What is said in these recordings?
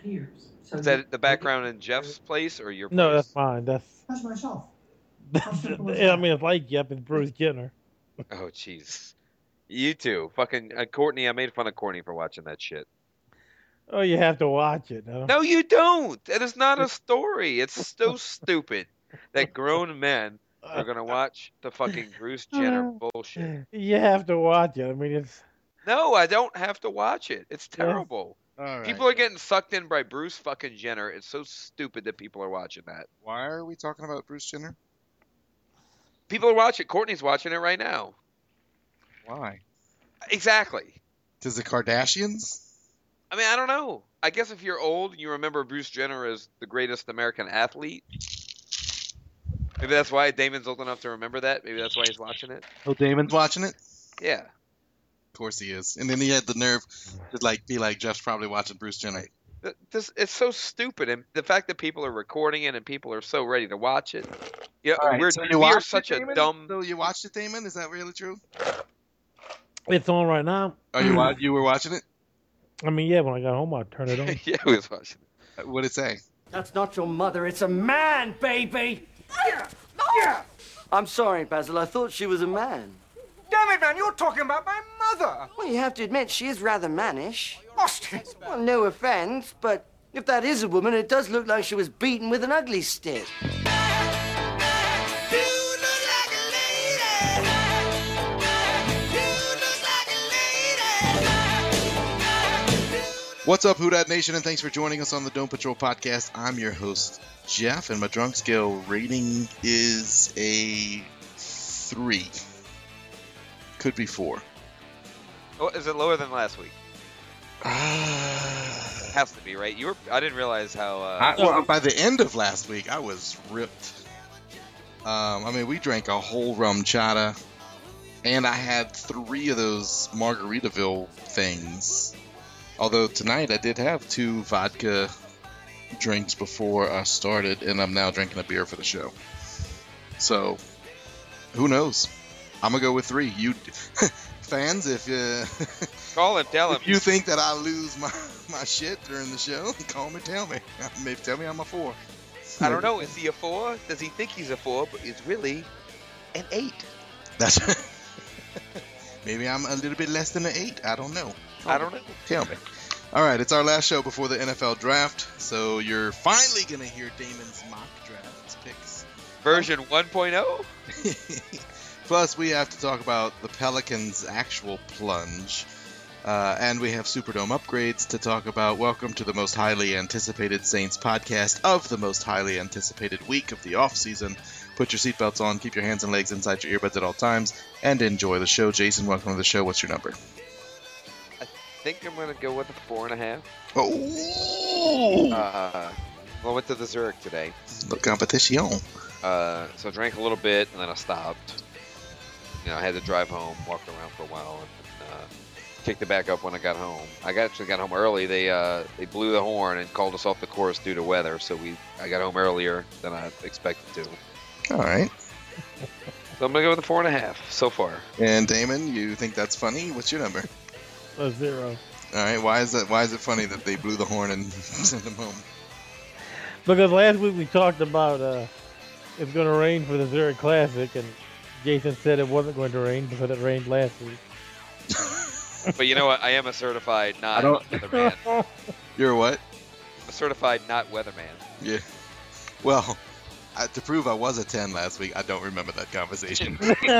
Is that the background in Jeff's place or your No, that's place? mine. That's I mean, it's like Jeff. It's Bruce Jenner. Oh, jeez. You too. Fucking Courtney, I made fun of Courtney for watching that shit. Oh, you have to watch it. No? No, you don't. That is not a story. It's so stupid that grown men are gonna watch the fucking Bruce Jenner bullshit. You have to watch it. I mean, it's No, I don't have to watch it. It's yes. terrible. All right. People are getting sucked in by Bruce fucking Jenner. It's so stupid that people are watching that. Why are we talking about Bruce Jenner? People are watching. Courtney's watching it right now. Why? Exactly. Because the Kardashians? I mean, I don't know. I guess if you're old and you remember Bruce Jenner as the greatest American athlete, maybe that's why Damon's old enough to remember that. Maybe that's why he's watching it. Oh, Damon's watching it? Yeah. Of course he is. And then he had the nerve to be like, Jeff's probably watching Bruce Jenner. It's so stupid, and the fact that people are recording it and people are so ready to watch it. Yeah, All right, we're so you we are watched such it, a Damon? dumb. So you watched it, Damon? Is that really true? It's on right now. Oh, you were watching it? I mean, yeah. When I got home, I turned it on. Yeah, we was watching it. What'd it say? That's not your mother, it's a man, baby! I'm sorry, Basil, I thought she was a man. Damn it, man, you're talking about my mother! Well, you have to admit, she is rather mannish. Austin! Well, no offense, but if that is a woman, it does look like she was beaten with an ugly stick. What's up, Who Dat Nation, and thanks for joining us on the Dome Patrol podcast. I'm your host, Jeff, and my drunk scale rating is a 3. Could be 4. Oh, is it lower than last week? Has to be, right? I didn't realize how. Well, by the end of last week, I was ripped. I mean, we drank a whole rum chata, and I had 3 of those Margaritaville things. Although tonight I did have 2 vodka drinks before I started, and I'm now drinking a beer for the show. So, who knows? I'm gonna go with 3. You fans, if Call and tell him. if you think that I lose my shit during the show, call me, tell me. Maybe tell me I'm a 4. I don't know. Is he a 4? Does he think he's a 4? But he's really an 8. That's maybe I'm a little bit less than an 8. I don't know. I don't know. Tell me. All right, it's our last show before the NFL draft, so you're finally gonna hear Damon's mock draft picks. Version 1.0? Plus, we have to talk about the Pelicans' actual plunge. And we have Superdome upgrades to talk about. Welcome to the most highly anticipated Saints podcast of the most highly anticipated week of the offseason. Put your seatbelts on, keep your hands and legs inside your earbuds at all times, and enjoy the show. Jason, welcome to the show. What's your number? I think I'm going to go with a 4.5. Oh! Well, I went to the Zurich today. The competition. So I drank a little bit, and then I stopped. I had to drive home, walked around for a while, and kicked it back up when I got home. I actually got home early. They blew the horn and called us off the course due to weather, so I got home earlier than I expected to. All right. So I'm going to go with a 4.5 so far. And Damon, you think that's funny? What's your number? A 0. All right. Why is it funny that they blew the horn and sent him home? Because last week we talked about it's going to rain for the Zurich Classic, and Jason said it wasn't going to rain because it rained last week. But you know what? I am a certified not weatherman. You're what? A certified not weatherman. Yeah. Well, to prove I was a 10 last week, I don't remember that conversation.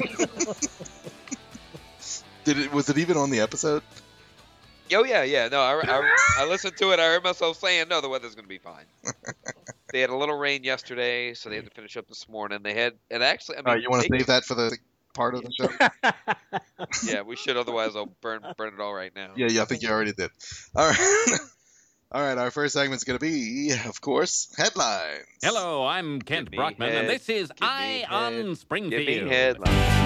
Was it even on the episode? Oh, yeah. No, I listened to it. I heard myself saying, no, the weather's going to be fine. They had a little rain yesterday, so they had to finish up this morning. And actually, I mean... you want to save that for the part of the show? Yeah, we should. Otherwise, I'll burn it all right now. Yeah, I think you already did. All right. All right, our first segment's going to be, of course, headlines. Hello, I'm Kent Brockman, and this is Eye on Springfield. Give me headlines.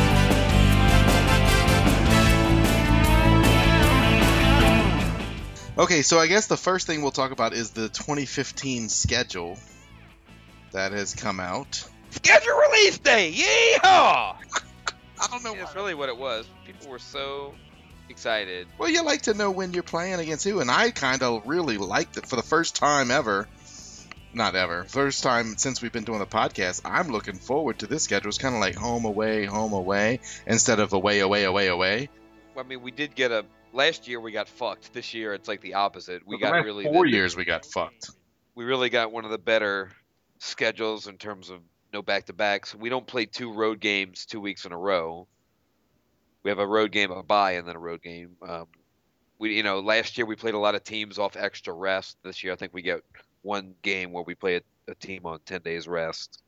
Okay, so I guess the first thing we'll talk about is the 2015 schedule that has come out. Schedule release day! Yeehaw! I don't know. That's really what it was. People were so excited. Well, you like to know when you're playing against who, and I kind of really liked it for the first time ever. Not ever. First time since we've been doing the podcast, I'm looking forward to this schedule. It's kind of like home, away, instead of away. I mean, we did get last year we got fucked. This year it's like the opposite. We For got the last really 4 years we got fucked. We really got one of the better schedules in terms of no back-to-backs. We don't play 2 road games 2 weeks in a row. We have a road game, a bye, and then a road game. Last year we played a lot of teams off extra rest. This year I think we get one game where we play a team on 10 days rest.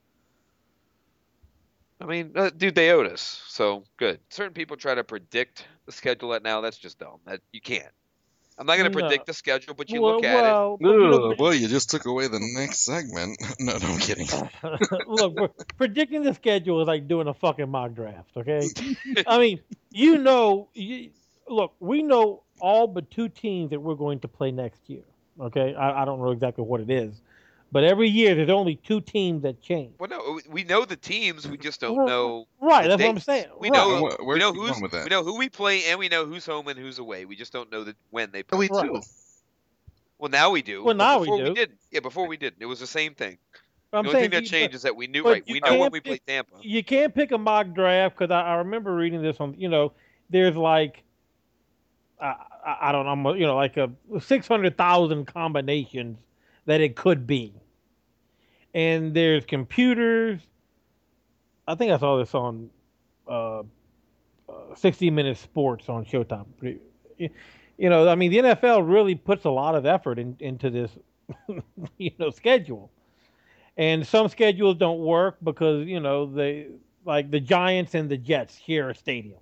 I mean, dude, they owed us, so good. Certain people try to predict the schedule now. That's just dumb. That you can't. I'm not going to predict the schedule, but you look at it. Boy, you just took away the next segment. No, I'm kidding. Look, predicting the schedule is like doing a fucking mock draft, okay? I mean, look, we know all but 2 teams that we're going to play next year, okay? I don't know exactly what it is, but every year there's only 2 teams that change. Well, no, we know the teams, we just don't know. Right, that's what I'm saying. We know who we play, and we know who's home and who's away. We just don't know when they play. We do. Well, now we do. Well, now we do. We didn't. Yeah, before we didn't. It was the same thing. The I'm only saying thing that changed is that we knew. but We you know when can't we play Tampa. You can't pick a mock draft because I remember reading this on. There's like I don't know, like 600,000 combinations that it could be, and there's computers. I think I saw this on 60 Minutes Sports on Showtime. I mean, the NFL really puts a lot of effort into this, schedule. And some schedules don't work because, they like the Giants and the Jets share a stadium.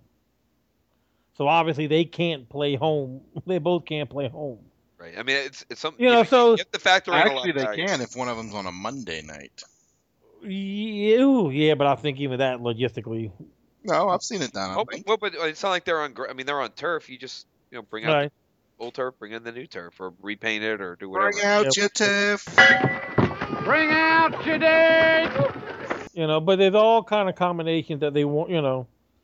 So obviously they can't play home. They both can't play home. Right. I mean, it's something. So you have to factor in a lot. Actually, they can if one of them's on a Monday night. Yeah, but I think even that logistically. No, I've seen it done. Well, but it's not like they're on. I mean, they're on turf. You just bring out the old turf, bring in the new turf, or repaint it, or do whatever. Bring out your turf. Bring out your date. But there's all kind of combinations that they want.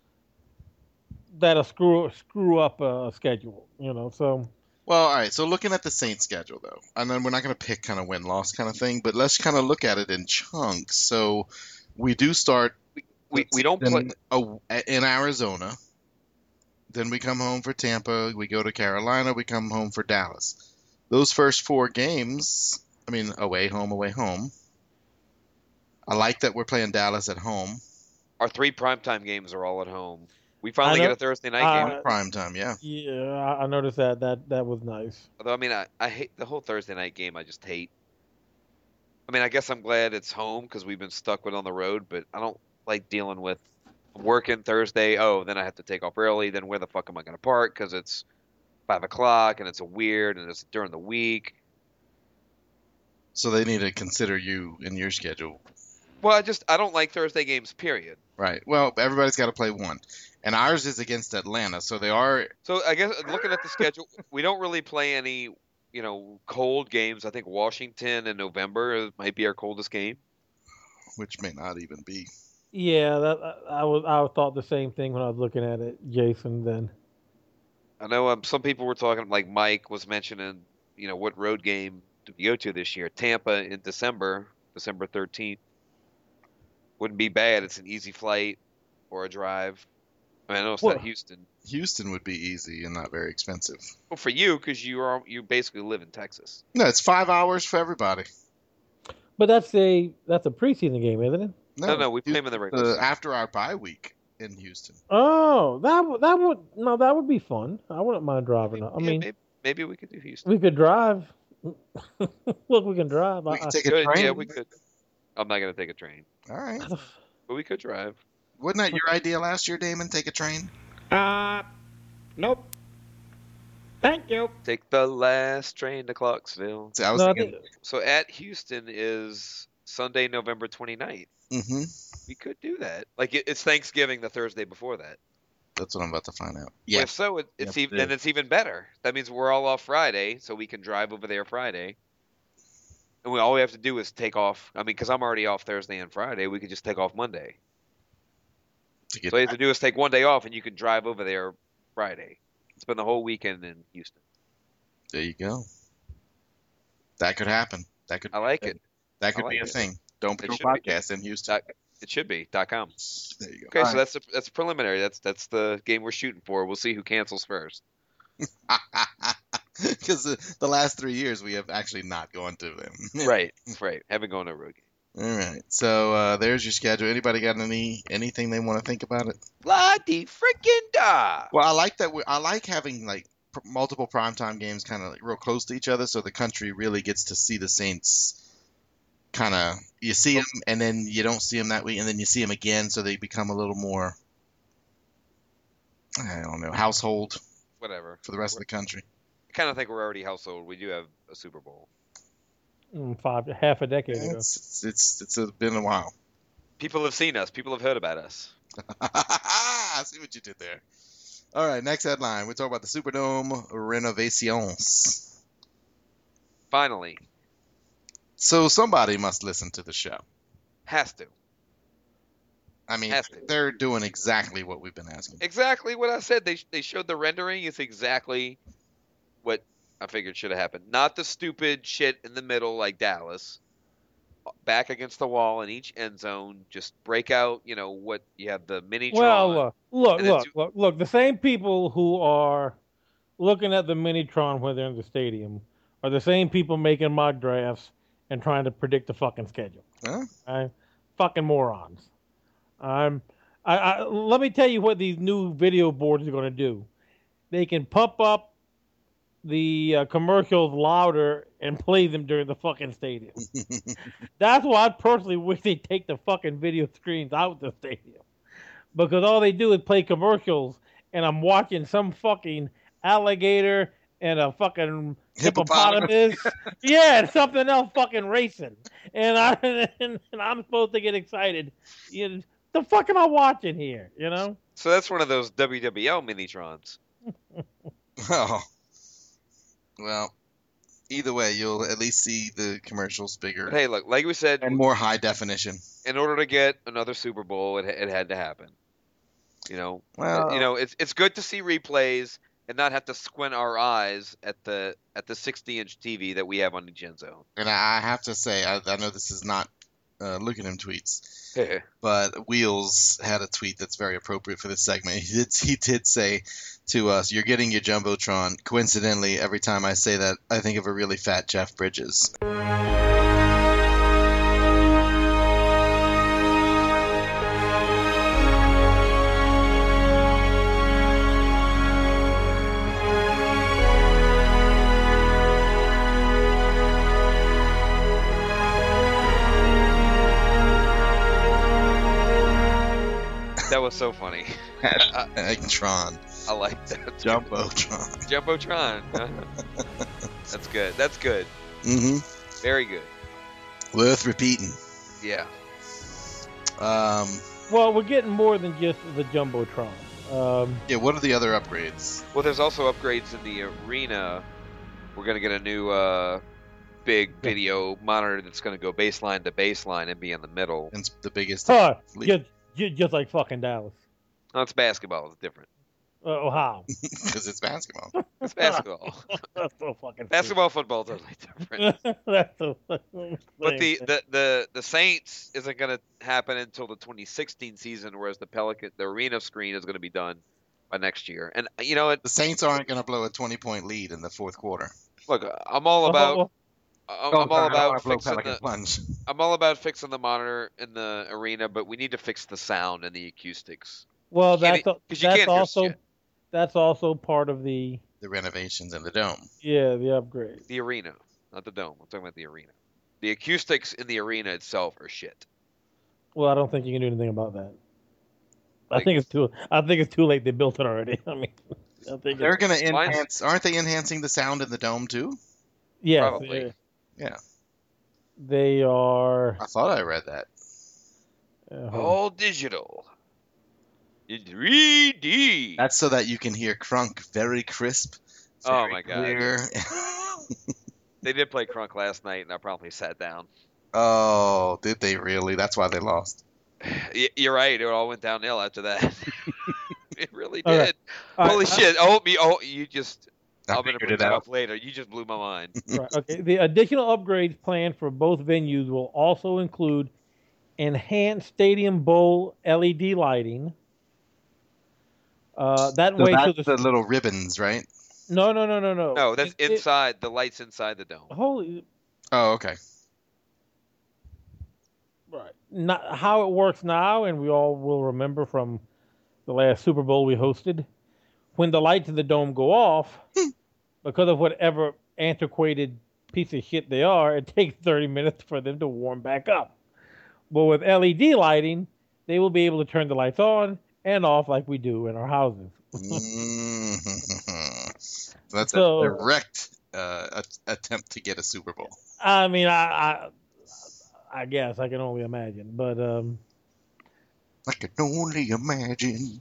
That'll screw up a schedule. So. Well, all right. So looking at the Saints schedule, though, and then we're not going to pick kind of win-loss kind of thing, but let's kind of look at it in chunks. So we do start. We don't play in Arizona. Then we come home for Tampa. We go to Carolina. We come home for Dallas. Those first 4 games, I mean, away, home. I like that we're playing Dallas at home. Our 3 primetime games are all at home. We finally get a Thursday night game. Primetime, yeah. Yeah, I noticed that. That was nice. Although, I mean, I hate the whole Thursday night game. I just hate. I mean, I guess I'm glad it's home because we've been stuck with on the road, but I don't like dealing with working Thursday. Oh, then I have to take off early. Then where the fuck am I going to park? Because it's 5 o'clock and it's weird and it's during the week. So they need to consider you in your schedule. Well, I don't like Thursday games, period. Right. Well, everybody's got to play one. And ours is against Atlanta, so they are. So I guess looking at the schedule, we don't really play any, cold games. I think Washington in November might be our coldest game. Which may not even be. Yeah, I thought the same thing when I was looking at it, Jason. Then I know some people were talking, like Mike was mentioning, what road game do we go to this year? Tampa in December 13th. Wouldn't be bad. It's an easy flight or a drive. I know it's not Houston. Houston would be easy and not very expensive. Well, for you, because you basically live in Texas. No, it's 5 hours for everybody. But that's a preseason game, isn't it? No, we play them in the regular season. After our bye week in Houston. Oh, that would be fun. I wouldn't mind driving. Maybe we could do Houston. We could drive. Look, we can drive. We can take a train. Yeah, we could. I'm not going to take a train. All right. But we could drive. Wasn't that your idea last year, Damon? Take a train? Nope. Thank you. Take the last train to Clarksville. See, I was thinking. So at Houston is Sunday, November 29th. Mm-hmm. We could do that. Like it's Thanksgiving the Thursday before that. That's what I'm about to find out. Yeah. If so, it's even better. That means we're all off Friday, so we can drive over there Friday. And all we have to do is take off. I mean, because I'm already off Thursday and Friday, we could just take off Monday. So all you have to do is take one day off, and you can drive over there Friday. Spend the whole weekend in Houston. There you go. That could happen. That could. I like it. That could I be like a it. thing. Don't It Patrol should be. podcast in Houston. It should be .com. There you go. Okay, All so right. that's preliminary. That's the game we're shooting for. We'll see who cancels first. Because the last 3 years we have actually not gone to them. Right. Haven't gone to a road game. All right. So there's your schedule. Anybody got anything they want to think about it? La di freaking da. Well, I like that. I like having like multiple primetime games kind of like real close to each other, so the country really gets to see the Saints. Kind of, you see them and then you don't see them that week, and then you see them again, so they become a little more, I don't know, household Whatever. for the rest of the country. I kind of think we're already household. We do have a Super Bowl. Half a decade ago. It's been a while. People have seen us. People have heard about us. I see what you did there. All right, next headline. We're talking about the Superdome renovations. Finally. So somebody must listen to the show. Has to. I mean, Has to. they're doing exactly what we've been asking. Exactly what I said. They showed the rendering. It's exactly what I figured should have happened. Not the stupid shit in the middle like Dallas. Back against the wall in each end zone. Just break out, what you have the mini. Well, look. The same people who are looking at the Minitron when they're in the stadium are the same people making mock drafts and trying to predict the fucking schedule. Huh? Fucking morons. Let me tell you what these new video boards are going to do. They can pump up the commercials louder and play them during the fucking stadium. That's why I personally wish they'd take the fucking video screens out the stadium. Because all they do is play commercials, and I'm watching some fucking alligator and a fucking hippopotamus. Yeah, and something else fucking racing. And I'm supposed to get excited. The fuck am I watching here, So that's one of those WWL Minitrons. Oh. Well, either way, you'll at least see the commercials bigger. But hey, look, like we said, and more high definition. In order to get another Super Bowl, it had to happen. Well, it's good to see replays and not have to squint our eyes at the 60-inch TV that we have on the end zone. And I have to say, I know this is not look at him tweets, but Wheels had a tweet that's very appropriate for this segment. He did say to us, "You're getting your jumbotron." Coincidentally, every time I say that, I think of a really fat Jeff Bridges. That was so funny. Tron. I like that. Jumbotron. Jumbotron. That's good. That's good. Mm-hmm. Very good. Worth repeating. Yeah. Well, we're getting more than just the Jumbotron. Yeah, what are the other upgrades? Well, there's also upgrades in the arena. We're going to get a new big video monitor that's going to go baseline to baseline and be in the middle. It's the biggest. Just like fucking Dallas. No, it's basketball. It's different. How? Because it's basketball. It's basketball. That's so fucking basketball, football, totally different. That's so fucking But the Saints isn't going to happen until the 2016 season, whereas the arena screen is going to be done by next year. And the Saints aren't going to blow a 20-point lead in the fourth quarter. Look, I'm all about. I'm all about fixing the monitor in the arena, but we need to fix the sound and the acoustics. Well, that's also part of the renovations in the dome. Yeah, the upgrade. The arena, not the dome. I'm talking about the arena. The acoustics in the arena itself are shit. Well, I don't think you can do anything about that. I think it's too late. They built it already. I mean, they're going to enhance. Aren't they enhancing the sound in the dome too? Yes. Probably. Yeah. They are. I thought I read that. All digital. In 3D. That's so that you can hear Crunk very crisp. Oh my clear. God. They did play Crunk last night, and I promptly sat down. Oh, did they really? That's why they lost. You're right. It all went downhill after that. It really did. Holy shit! You just. I I'm gonna figured bring it that out. up later. You just blew my mind. Right. Okay. The additional upgrades planned for both venues will also include enhanced stadium bowl LED lighting. That So way, that's to the the little ribbons, right? no. No, that's inside the lights inside the dome. Holy Oh, okay. right. Not how it works now, and we all will remember from the last Super Bowl we hosted. When the lights in the dome go off, because of whatever antiquated piece of shit they are, it takes 30 minutes for them to warm back up. But with LED lighting, they will be able to turn the lights on and off like we do in our houses. So that's a So, direct attempt to get a Super Bowl. I mean, I guess I can only imagine, I can only imagine.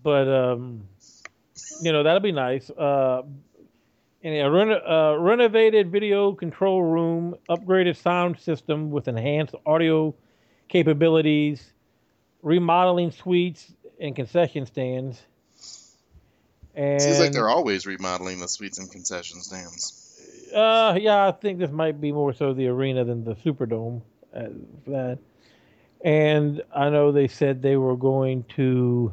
That'll be nice. In a renovated video control room, upgraded sound system with enhanced audio capabilities, remodeling suites and concession stands. And Seems like they're always remodeling the suites and concession stands. yeah, I think this might be more so the arena than the Superdome for that. And I know they said they were going to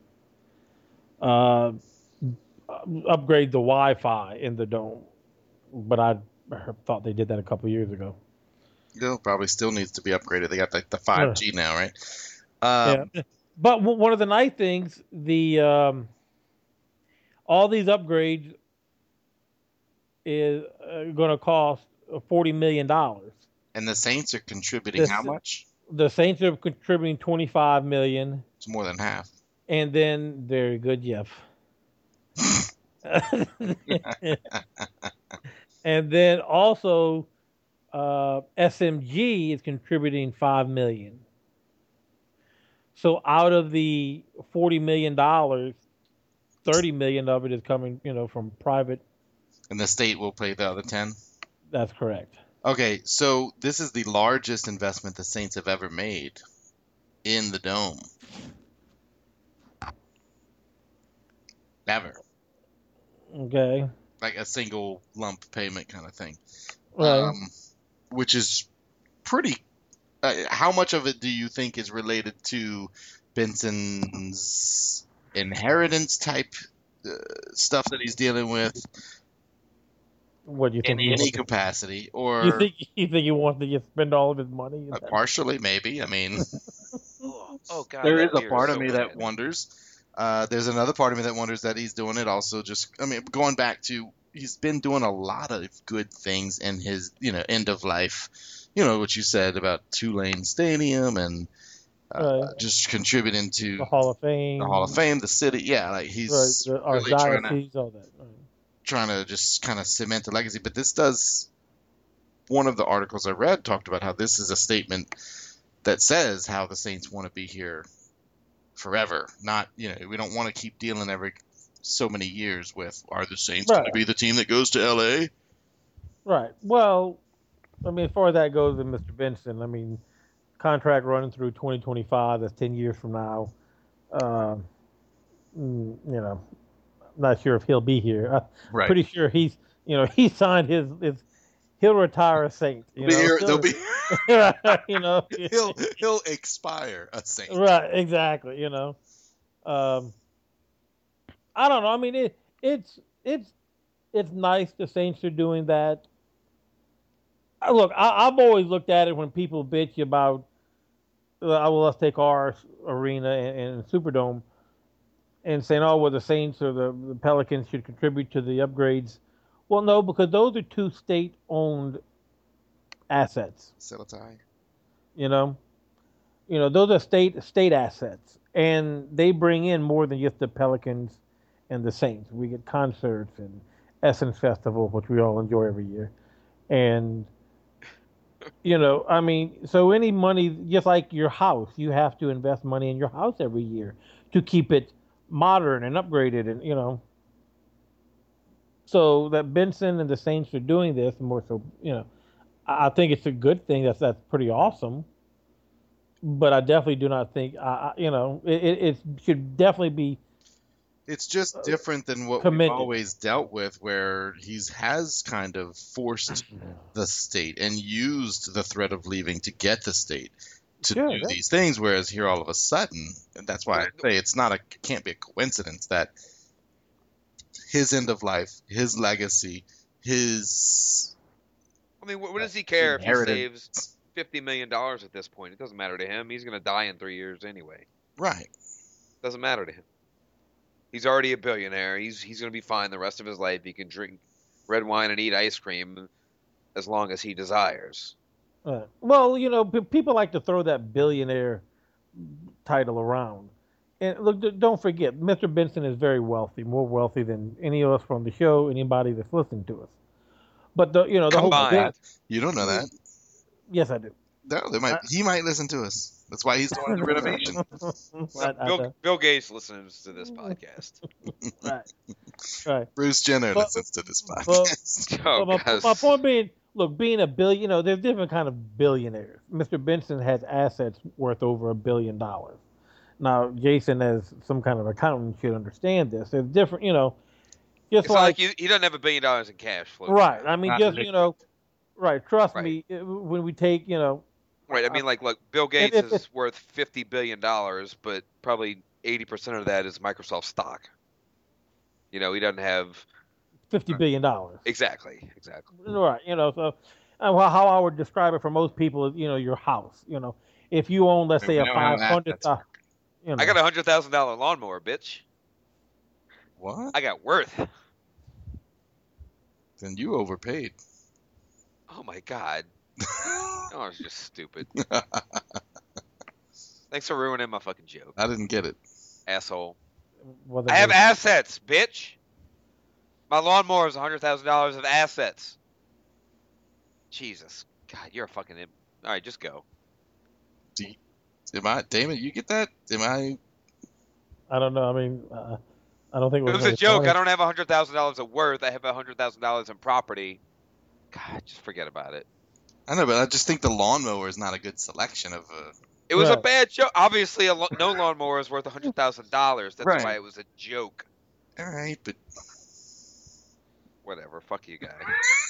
upgrade the Wi-Fi in the dome, but I thought they did that a couple years ago. Probably still needs to be upgraded. They got like the 5G now, right? Yeah, but one of the nice things, all these upgrades is going to cost $40 million. And the Saints are contributing how much? The Saints are contributing $25 million. It's more than half. And then very good, Jeff. And then also, SMG is contributing $5 million. So out of the $40 million, $30 million of it is coming, from private. And the state will pay the other 10? That's correct. Okay, so this is the largest investment the Saints have ever made in the dome. Ever. Okay. Like a single lump payment kind of thing. Right. Which is pretty. How much of it do you think is related to Benson's inheritance type stuff that he's dealing with? What do you think? In any capacity, or you think he wants to just spend all of his money? Partially, maybe. I mean, oh God, there is a part of me that wonders. There's another part of me that wonders that he's doing it also just. I mean, going back to he's been doing a lot of good things in his end of life. What you said about Tulane Stadium and just contributing to the Hall of Fame, the city. Yeah, like he's really trying to just kind of cement the legacy. But this does. One of the articles I read talked about how this is a statement that says how the Saints want to be here forever. Not, we don't want to keep dealing every so many years with, are the Saints going to be the team that goes to L.A.? Right. Well, I mean, as far as that goes with Mr. Benson, I mean, contract running through 2025, that's 10 years from now. I'm not sure if he'll be here. I'm pretty sure he signed his he'll retire a Saint. He'll expire a Saint. Right, exactly. I don't know. I mean, it's nice the Saints are doing that. Look, I've always looked at it when people bitch about, let's take our arena and Superdome, and saying, oh, well, the Saints or the Pelicans should contribute to the upgrades. Well, no, because those are two state-owned assets. Those are state assets, and they bring in more than just the Pelicans and the Saints. We get concerts and Essence Festival, which we all enjoy every year, and I mean, so any money, just like your house, you have to invest money in your house every year to keep it modern and upgraded, and so that Benson and the Saints are doing this more so, I think it's a good thing. That's pretty awesome. But I definitely do not think, it should definitely be It's just different than what commended. we've always dealt with, where he has kind of forced the state and used the threat of leaving to get the state to do these things. Whereas here, all of a sudden, and that's why I say it can't be a coincidence that his end of life, his legacy, his. I mean, what does he care if he inheritance. saves $50 million at this point? It doesn't matter to him. He's going to die in 3 years anyway. Right. Doesn't matter to him. He's already a billionaire. He's going to be fine the rest of his life. He can drink red wine and eat ice cream as long as he desires. Well, you know, people like to throw that billionaire title around. And look, don't forget, Mr. Benson is very wealthy, more wealthy than any of us from the show, anybody that's listening to us. But the whole thing, you don't know that. Yes, I do. No, he might listen to us. That's why he's doing the renovation. Bill Gates listens to this podcast. Right. Bruce Jenner listens to this podcast. My point being, look, being a billion, you know, there's different kind of billionaires. Mr. Benson has assets worth over $1 billion. Now, Jason, as some kind of accountant, should understand this. There's different, you know. It's like he doesn't have $1 billion in cash flow. Right. I mean, you know, right. Trust me, when we take, you know. Right. I mean, like, look, Bill Gates is worth $50 billion, but probably 80% of that is Microsoft stock. You know, he doesn't have $50 billion. Exactly. Right. You know, so how I would describe it for most people is, you know, your house. You know, if you own, let's say, a $500,000. You know. I got a $100,000 lawnmower, bitch. What? I got worth. Then you overpaid. Oh my God. Oh, it's just stupid. Thanks for ruining my fucking joke. I didn't get it. Asshole. I have assets, bitch. My lawnmower is $100,000 of assets. Jesus. God, you're a fucking... All right, just go. Damon, you get that? I don't know. I mean, I don't think it was a joke. I don't have $100,000 of worth. I have $100,000 in property. God, just forget about it. I know, but I just think the lawnmower is not a good selection of a... It was a bad joke. Obviously, no lawnmower is worth $100,000. That's why it was a joke. All right, but... Whatever. Fuck you, guy.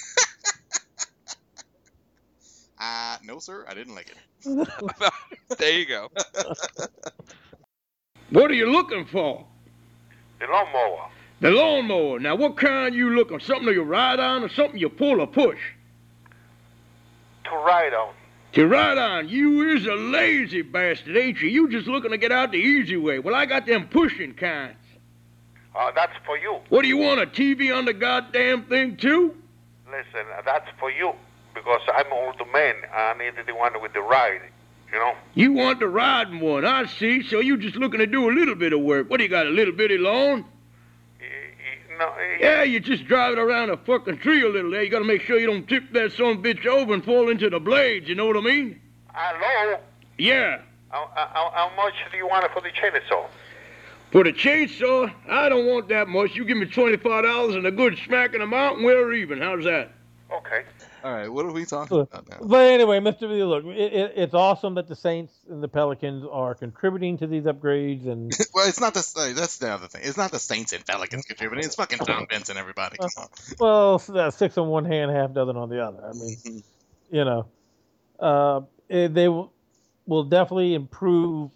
No, sir. I didn't like it. There you go. What are you looking for? The lawnmower. The lawnmower. Now, what kind you looking? Something you ride on or something you pull or push? To ride on. To ride on. You is a lazy bastard, ain't you? You just looking to get out the easy way. Well, I got them pushing kinds. That's for you. What do you want, a TV on the goddamn thing, too? Listen, that's for you. Because I'm an old man. I need the one with the ride, you know? You want the riding one, I see. So you just looking to do a little bit of work. What, do you got, a little bitty lawn? No. Yeah, you're just driving around a fucking tree a little there. You got to make sure you don't tip that son of a bitch over and fall into the blades, you know what I mean? Hello? Yeah. How much do you want for the chainsaw? For the chainsaw, I don't want that much. You give me $25 and a good smack in the mouth and we're even. How's that? Okay. All right, what are we talking about now? But anyway, Mr. V, look, it's awesome that the Saints and the Pelicans are contributing to these upgrades. And well, it's not that's the other thing. It's not the Saints and Pelicans contributing. It's fucking John Benson, everybody. Come on. Well, that's 6 on one hand, half dozen on the other. I mean, you know, they will definitely improve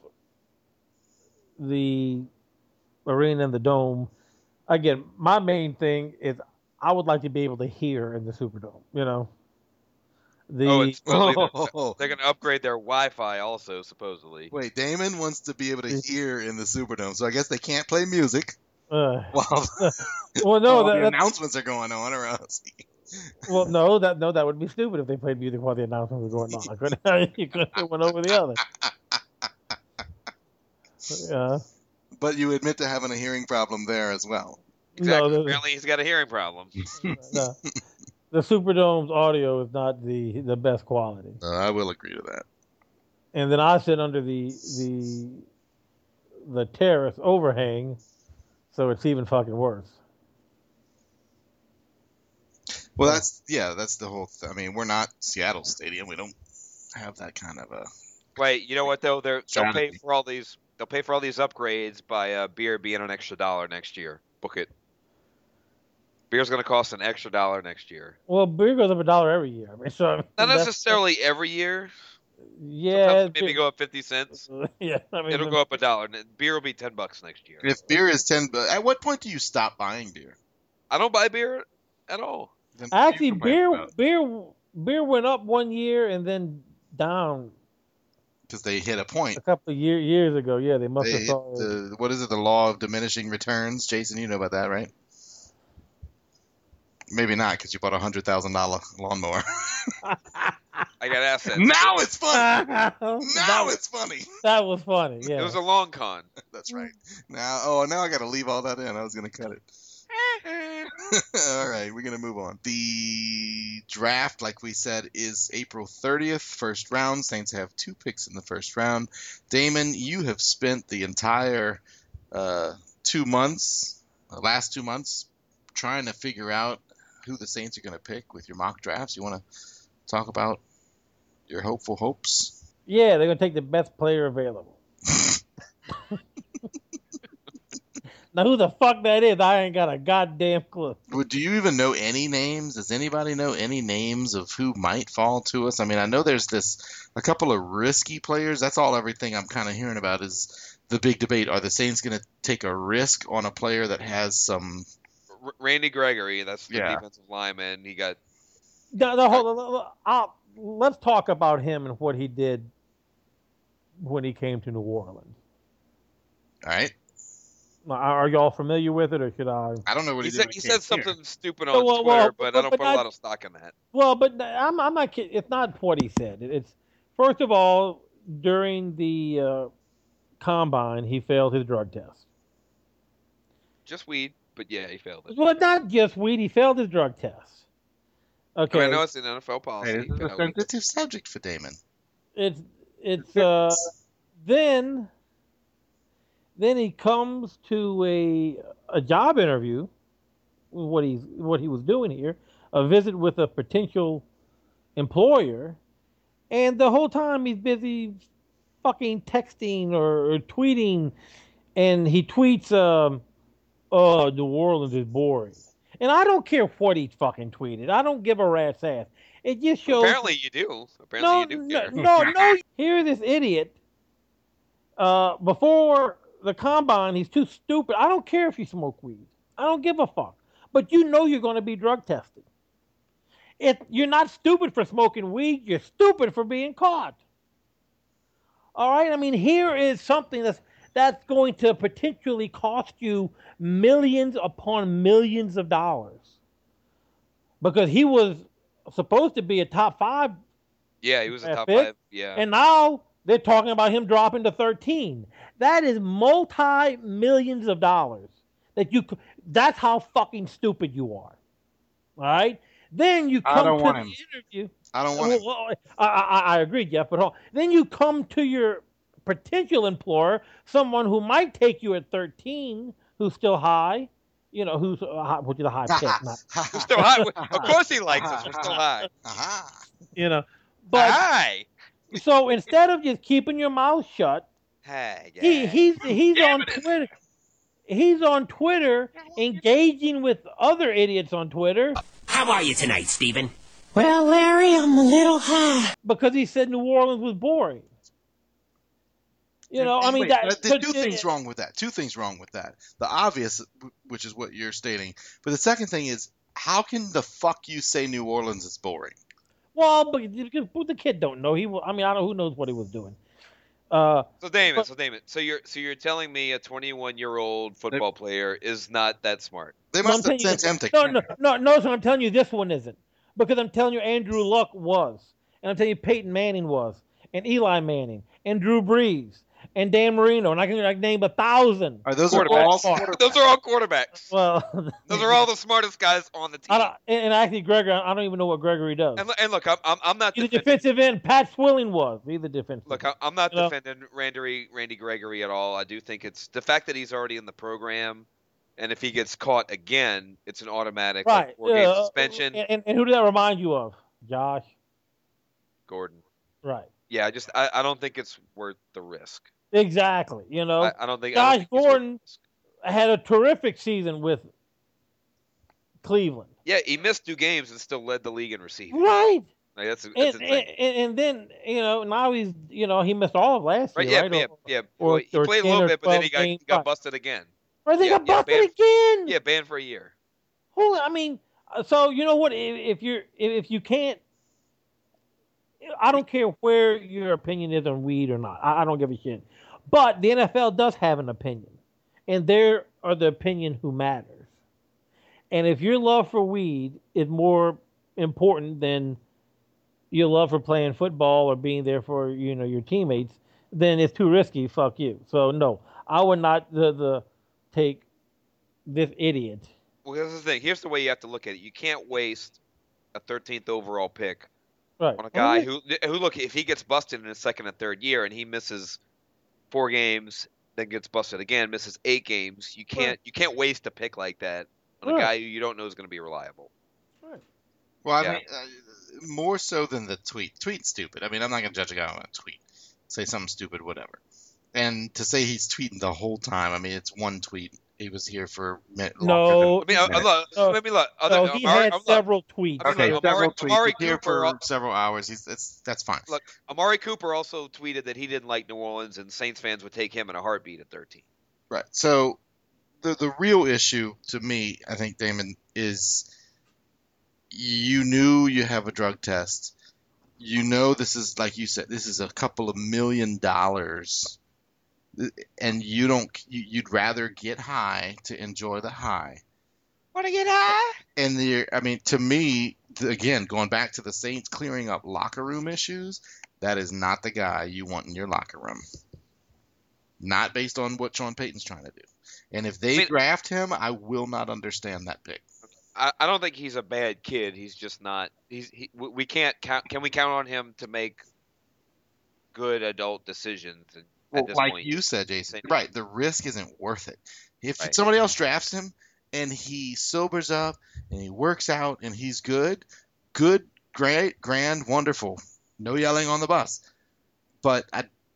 the arena and the dome. Again, my main thing is I would like to be able to hear in the Superdome. You know, they're going to upgrade their Wi-Fi also, supposedly. Wait, Damon wants to be able to hear in the Superdome, so I guess they can't play music well, no, the announcements are going on, or else. Well, no, that would be stupid if they played music while the announcements were going on. You couldn't put one over the other. Yeah. But you admit to having a hearing problem there as well. Exactly. No, apparently he's got a hearing problem. No. The Superdome's audio is not the best quality. I will agree to that. And then I sit under the terrace overhang, so it's even fucking worse. Well, that's the whole thing. I mean, we're not Seattle Stadium. We don't have that kind of a... Wait, you know what, though? They'll pay for all these They'll pay for all these upgrades by beer being an extra $1 next year. Book it. Beer's going to cost an extra $1 next year. Well, beer goes up $1 every year. I mean, so Not necessarily every year. Yeah, Sometimes it maybe go up 50 cents. Yeah, I mean, It'll go up $1. Beer will be $10 next year. If beer is 10, at what point do you stop buying beer? I don't buy beer at all. Then what are you actually, complaining about? beer went up one year and then down Because they hit a point. a couple of years ago. Yeah, they must They have hit thought. what is it? The law of diminishing returns. Jason, you know about that, right? Maybe not, because you bought a $100,000 lawnmower. I got assets. Now it's funny. Now It's funny. That was funny. Yeah. It was a long con. That's right. Now I got to leave all that in. I was going to cut it. All right, we're going to move on. The draft, like we said, is April 30th, first round. Saints have 2 picks in the first round. Damon, you have spent the entire 2 months, last 2 months, trying to figure out who the Saints are going to pick with your mock drafts. You want to talk about your hopeful hopes? Yeah, they're gonna take the best player available. Now, who the fuck that is? I ain't got a goddamn clue. Do you even know any names? Does anybody know any names of who might fall to us? I mean, I know there's a couple of risky players. That's all everything I'm kind of hearing about is the big debate. Are the Saints going to take a risk on a player that has some... Randy Gregory, that's the defensive lineman. He got... Let's talk about him and what he did when he came to New Orleans. All right. Are y'all familiar with it, or should I? I don't know what he did. He said something stupid on Twitter, but I don't put a lot of stock in that. Well, but I'm not kidding. It's not what he said. It's first of all, during the combine, he failed his drug test. Just weed, but yeah, he failed it. Well, not just weed. He failed his drug test. Okay. I mean, I know it's an NFL policy. Hey, this is a sensitive subject for Damon. It's then he comes to a job interview, what he was doing here, a visit with a potential employer, and the whole time he's busy fucking texting or tweeting, and he tweets, "Oh, New Orleans is boring," and I don't care what he fucking tweeted. I don't give a rat's ass. It just shows. Apparently you do. Apparently you do care. No. Here's this idiot. Before the combine, he's too stupid. I don't care if you smoke weed. I don't give a fuck. But you know you're going to be drug tested. You're not stupid for smoking weed. You're stupid for being caught. All right? I mean, here is something that's going to potentially cost you millions upon millions of dollars. Because he was supposed to be a top 5. Yeah, he was a top 5. Yeah. And now they're talking about him dropping to 13. That is multi-millions of dollars. That's how fucking stupid you are. All right? Then you come to the interview. I don't want him. I agree, Jeff, but then you come to your potential employer, someone who might take you at 13, who's still high. You know, who's which is a high pick. Who's still high? Of course he likes us. We're still high. You know, but high. So instead of just keeping your mouth shut, he's on Twitter. He's on Twitter engaging with other idiots on Twitter. How are you tonight, Stephen? Well, Larry, I'm a little high. Because he said New Orleans was boring. You know, I mean, there's 2 things wrong with that. 2 things wrong with that. The obvious, which is what you're stating. But the second thing is, how can the fuck you say New Orleans is boring? Well, but the kid don't know. I don't know who knows what he was doing. So Damon, so you're telling me a 21-year-old football player is not that smart? They must have sent him to No. So I'm telling you, this one isn't, because I'm telling you, Andrew Luck was, and I'm telling you, Peyton Manning was, and Eli Manning, and Drew Brees, and Dan Marino, and I can name 1,000. Those are all quarterbacks. Well, those are all the smartest guys on the team. And actually, Gregory, I don't even know what Gregory does. And look, I'm not. He's a defensive end. Pat Swilling was. He's a defensive. Look, I'm not defending Randy Gregory at all. I do think it's the fact that he's already in the program, and if he gets caught again, it's an automatic 4-game suspension. And who did that remind you of? Josh Gordon. Right. Yeah, I don't think it's worth the risk. Exactly. You know, I don't think Josh he's worth Gordon the risk. had a terrific season with Cleveland. Yeah, he missed 2 games and still led the league in receiving. Right. Like, that's And, insane. and then now he's he missed all of last Right? year, Yeah, right? yeah. Or, Well, he or played a 10 little or bit, but then 12 he games. got busted again. Or they got busted banned, again. Yeah, banned for a year. Holy, I mean, so you know what? If you can't, I don't care where your opinion is on weed or not. I don't give a shit. But the NFL does have an opinion, and there are the opinion who matters. And if your love for weed is more important than your love for playing football or being there for your teammates, then it's too risky. Fuck you. So no, I would not take this idiot. Well, here's the thing. Here's the way you have to look at it. You can't waste a 13th overall pick Right. on a guy who look, if he gets busted in his second and third year and he misses 4 games, then gets busted again, misses 8 games, you can't waste a pick like that on a guy who you don't know is going to be reliable. Right. Well, I mean, more so than the tweet. Tweet's stupid. I mean, I'm not going to judge a guy on a tweet. Say something stupid, whatever. And to say he's tweeting the whole time, I mean, it's one tweet. He was here for no. He had several tweets. Okay, several tweets. Amari Here Cooper for several hours. That's fine. Look, Amari Cooper also tweeted that he didn't like New Orleans and Saints fans would take him in a heartbeat at 13. Right. So the real issue to me, I think, Damon, is you knew you have a drug test. You know this is, like you said, this is a couple of $1 million. And you'd rather get high to enjoy the high. Want to get high? And to me, again, going back to the Saints clearing up locker room issues, that is not the guy you want in your locker room. Not based on what Sean Payton's trying to do. And if they draft him, I will not understand that pick. I don't think he's a bad kid. He's just not. We can't count. Can we count on him to make good adult decisions? Well, like you said, Jason, right? The risk isn't worth it. If somebody else drafts him and he sobers up and he works out and he's good, great, grand, wonderful. No yelling on the bus. But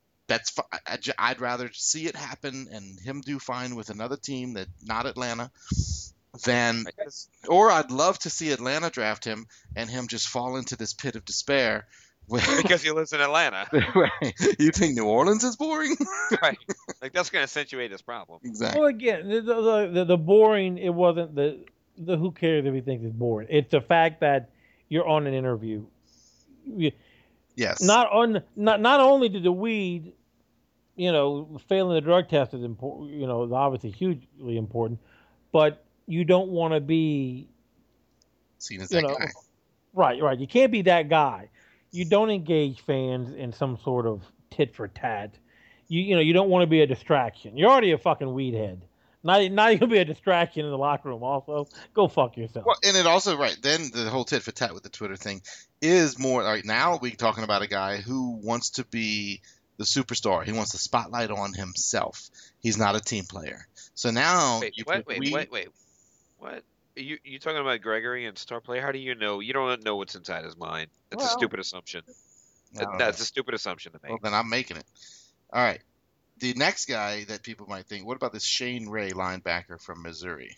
I'd rather see it happen and him do fine with another team that not Atlanta than, or I'd love to see Atlanta draft him and him just fall into this pit of despair. Because he lives in Atlanta. You think New Orleans is boring? Right. Like, that's going to accentuate his problem. Exactly. Well, again, the boring, it wasn't the who cares if he thinks it's boring. It's the fact that you're on an interview. Yes. Not only did the weed, failing the drug test is important, is obviously hugely important, but you don't want to be seen as that guy. Right. You can't be that guy. You don't engage fans in some sort of tit for tat. You don't want to be a distraction. You're already a fucking weed head. Not you gonna be a distraction in the locker room. Also, go fuck yourself. Well, and it also then the whole tit for tat with the Twitter thing is more right now. We're talking about a guy who wants to be the superstar. He wants the spotlight on himself. He's not a team player. So now wait. What? You talking about Gregory and star player? How do you know? You don't know what's inside his mind. That's a stupid assumption. That's a stupid assumption to make. Well, then I'm making it. All right. The next guy that people might think, what about this Shane Ray linebacker from Missouri?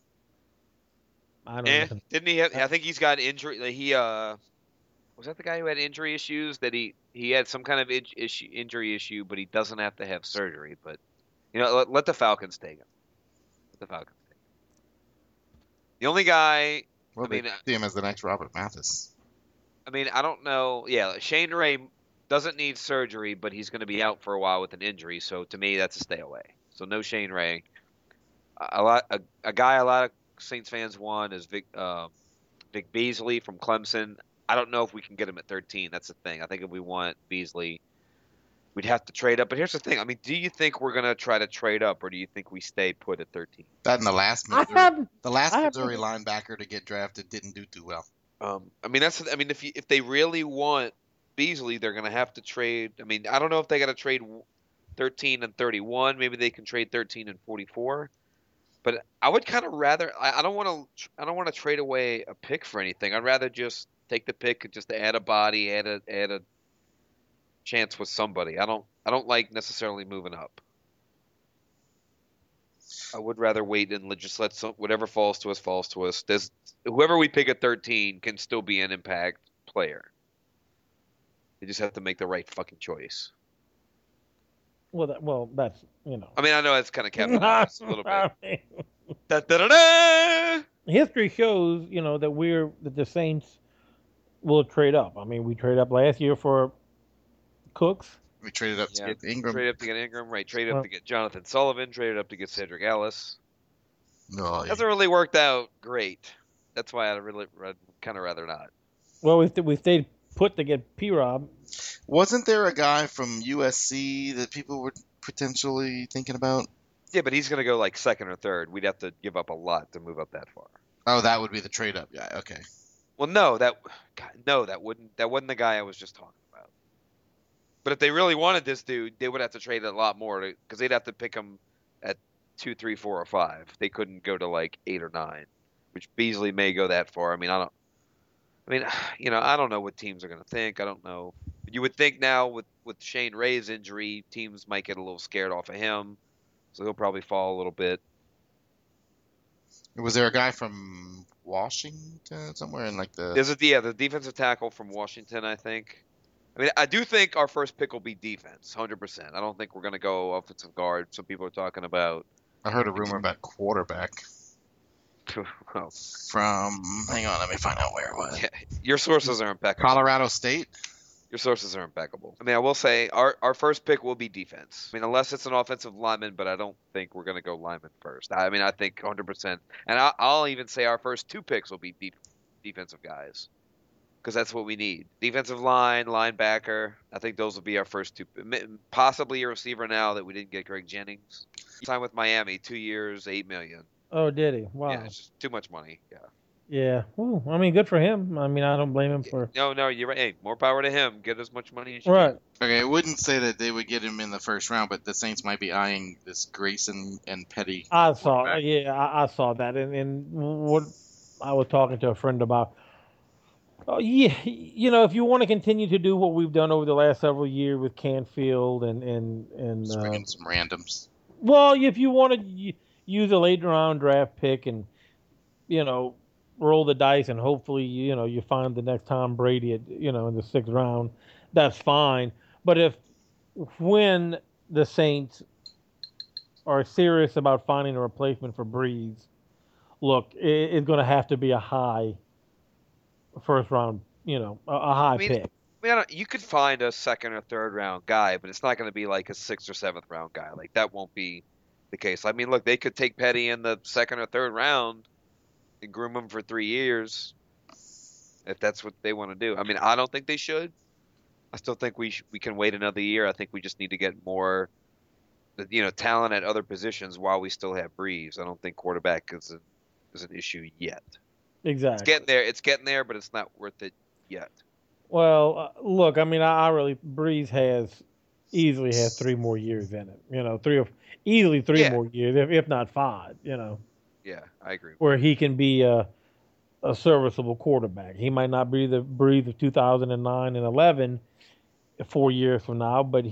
I don't know. Didn't he have? I think he's got injury. He was that the guy who had injury issues? That he had some kind of injury issue, but he doesn't have to have surgery. But let the Falcons take him. Let the Falcons. The only guy. Well, they see him as the next Robert Mathis. I mean, I don't know. Yeah, Shane Ray doesn't need surgery, but he's going to be out for a while with an injury. So to me, that's a stay away. So no Shane Ray. A guy a lot of Saints fans want is Vic Beasley from Clemson. I don't know if we can get him at 13. That's the thing. I think if we want Beasley, we'd have to trade up. But here's the thing. I mean, do you think we're going to try to trade up, or do you think we stay put at 13? That in the last Missouri linebacker to get drafted didn't do too well. I mean, if they really want Beasley, they're going to have to trade. I mean, I don't know if they got to trade 13 and 31. Maybe they can trade 13 and 44. But I would kind of rather. I don't want to trade away a pick for anything. I'd rather just take the pick just to add a body, add a chance with somebody. I don't like necessarily moving up. I would rather wait and just let whatever falls to us. There's whoever we pick at 13 can still be an impact player. You just have to make the right fucking choice. Well, that's, you know. I mean, I know that's kind of capitalized a little bit. Da-da-da-da! History shows, you know, that the Saints will trade up. I mean, we traded up last year for Cooks. We traded up to get Ingram. Traded up to get Ingram, right? Traded up to get Jonathan Sullivan. Traded up to get Cedric Ellis. No, hasn't really worked out great. That's why I'd kind of rather not. Well, we stayed put to get P-Rob. Wasn't there a guy from USC that people were potentially thinking about? Yeah, but he's going to go like second or third. We'd have to give up a lot to move up that far. Oh, that would be the trade up guy. Okay. Well, no, that wasn't the guy I was just talking about. But if they really wanted this dude, they would have to trade a lot more because they'd have to pick him at 2, 3, 4, or 5. They couldn't go to like 8 or 9, which Beasley may go that far. I mean, I don't know what teams are going to think. I don't know. You would think now with Shane Ray's injury, teams might get a little scared off of him, so he'll probably fall a little bit. Was there a guy from Washington somewhere in like the? There's the defensive tackle from Washington, I think. I mean, I do think our first pick will be defense, 100%. I don't think we're going to go offensive guard. Some people are talking about. I heard a rumor about quarterback. Well, hang on, let me find out where it was. Yeah, your sources are impeccable. Colorado State? Your sources are impeccable. I mean, I will say our first pick will be defense. I mean, unless it's an offensive lineman, but I don't think we're going to go lineman first. I mean, I think 100%. And I'll even say our first 2 picks will be defensive guys because that's what we need. Defensive line, linebacker. I think those will be our first 2. Possibly a receiver now that we didn't get Greg Jennings. He signed with Miami, 2 years, $8 million. Oh, did he? Wow. Yeah, it's just too much money. Yeah. Yeah. Ooh, I mean, good for him. I mean, I don't blame him for. No, you're right. Hey, more power to him. Get as much money as you can. Okay, I wouldn't say that they would get him in the first round, but the Saints might be eyeing this Grayson and Petty. I saw that, and what I was talking to a friend about. Oh yeah, you know, if you want to continue to do what we've done over the last several years with Canfield and bring in some randoms. Well, if you want to use a late round draft pick and, you know, roll the dice and hopefully, you know, you find the next Tom Brady at, you know, in the 6th round, that's fine. But when the Saints are serious about finding a replacement for Breeze, look, it's going to have to be a high first round, you know, a high pick. I mean, you could find a 2nd or 3rd round guy, but it's not going to be like a 6th or 7th round guy. Like that won't be the case. I mean, look, they could take Petty in the 2nd or 3rd round and groom him for 3 years if that's what they want to do. I mean, I don't think they should. I still think we can wait another year. I think we just need to get more, you know, talent at other positions while we still have Breeze. I don't think quarterback is an issue yet. Exactly. It's getting there, but it's not worth it yet. Well, look, I mean, Breeze easily has 3 more years in it. You know, easily 3 more years, if not 5. You know. Yeah, I agree. Where he can be a serviceable quarterback. He might not be the Breeze of 2009 and 11 4 years from now, but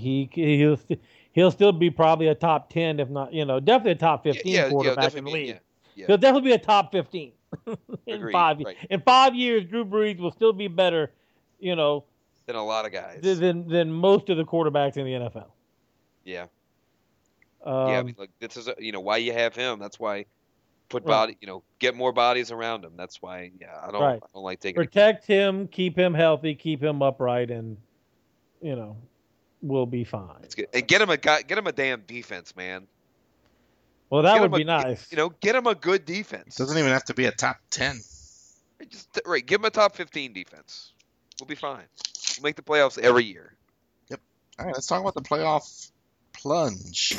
he'll still be probably a top 10, if not, you know, definitely a top 15 quarterback in the league. He'll definitely be a top 15 in 5 years. Right. In 5 years, Drew Brees will still be better, you know, than a lot of guys, than most of the quarterbacks in the NFL. Yeah. I mean, look, this is you know why you have him. That's why get more bodies around him. That's why. Yeah, I don't like taking. Protect him, keep him healthy, keep him upright, and you know, we'll be fine. It's good. And get him a damn defense, man. Well, that would be nice. You know, get him a good defense. Doesn't even have to be a top 10. Give him a top 15 defense. We'll be fine. We'll make the playoffs every year. Yep. All right, let's talk about the playoff plunge.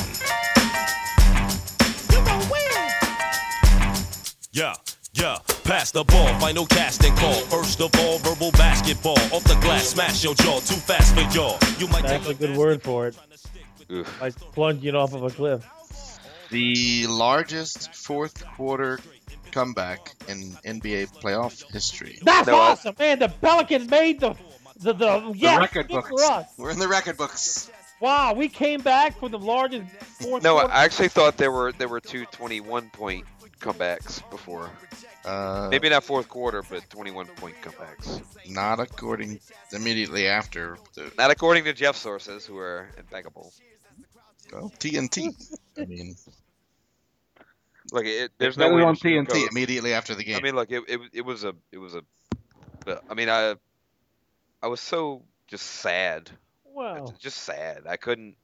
Yeah, pass the ball, final casting call. First of all, verbal basketball. Off the glass, smash your jaw, too fast for y'all. That's a good word for it. Like plunging off of a cliff. The largest 4th quarter comeback in NBA playoff history. That's awesome, man. The Pelicans made the yes, record good books. for us. We're in the record books. Wow, we came back for the largest fourth No, quarter. I actually thought there were two 21-point comebacks before. Maybe not fourth quarter, but 21-point comebacks. Not according immediately after. Not according to Jeff's sources, who are impeccable. Well, TNT. I mean, look, there's no way on to TNT sugarcoat. immediately after the game. I mean, look, it was a. I mean, I was so just sad. Wow. Just sad. I couldn't.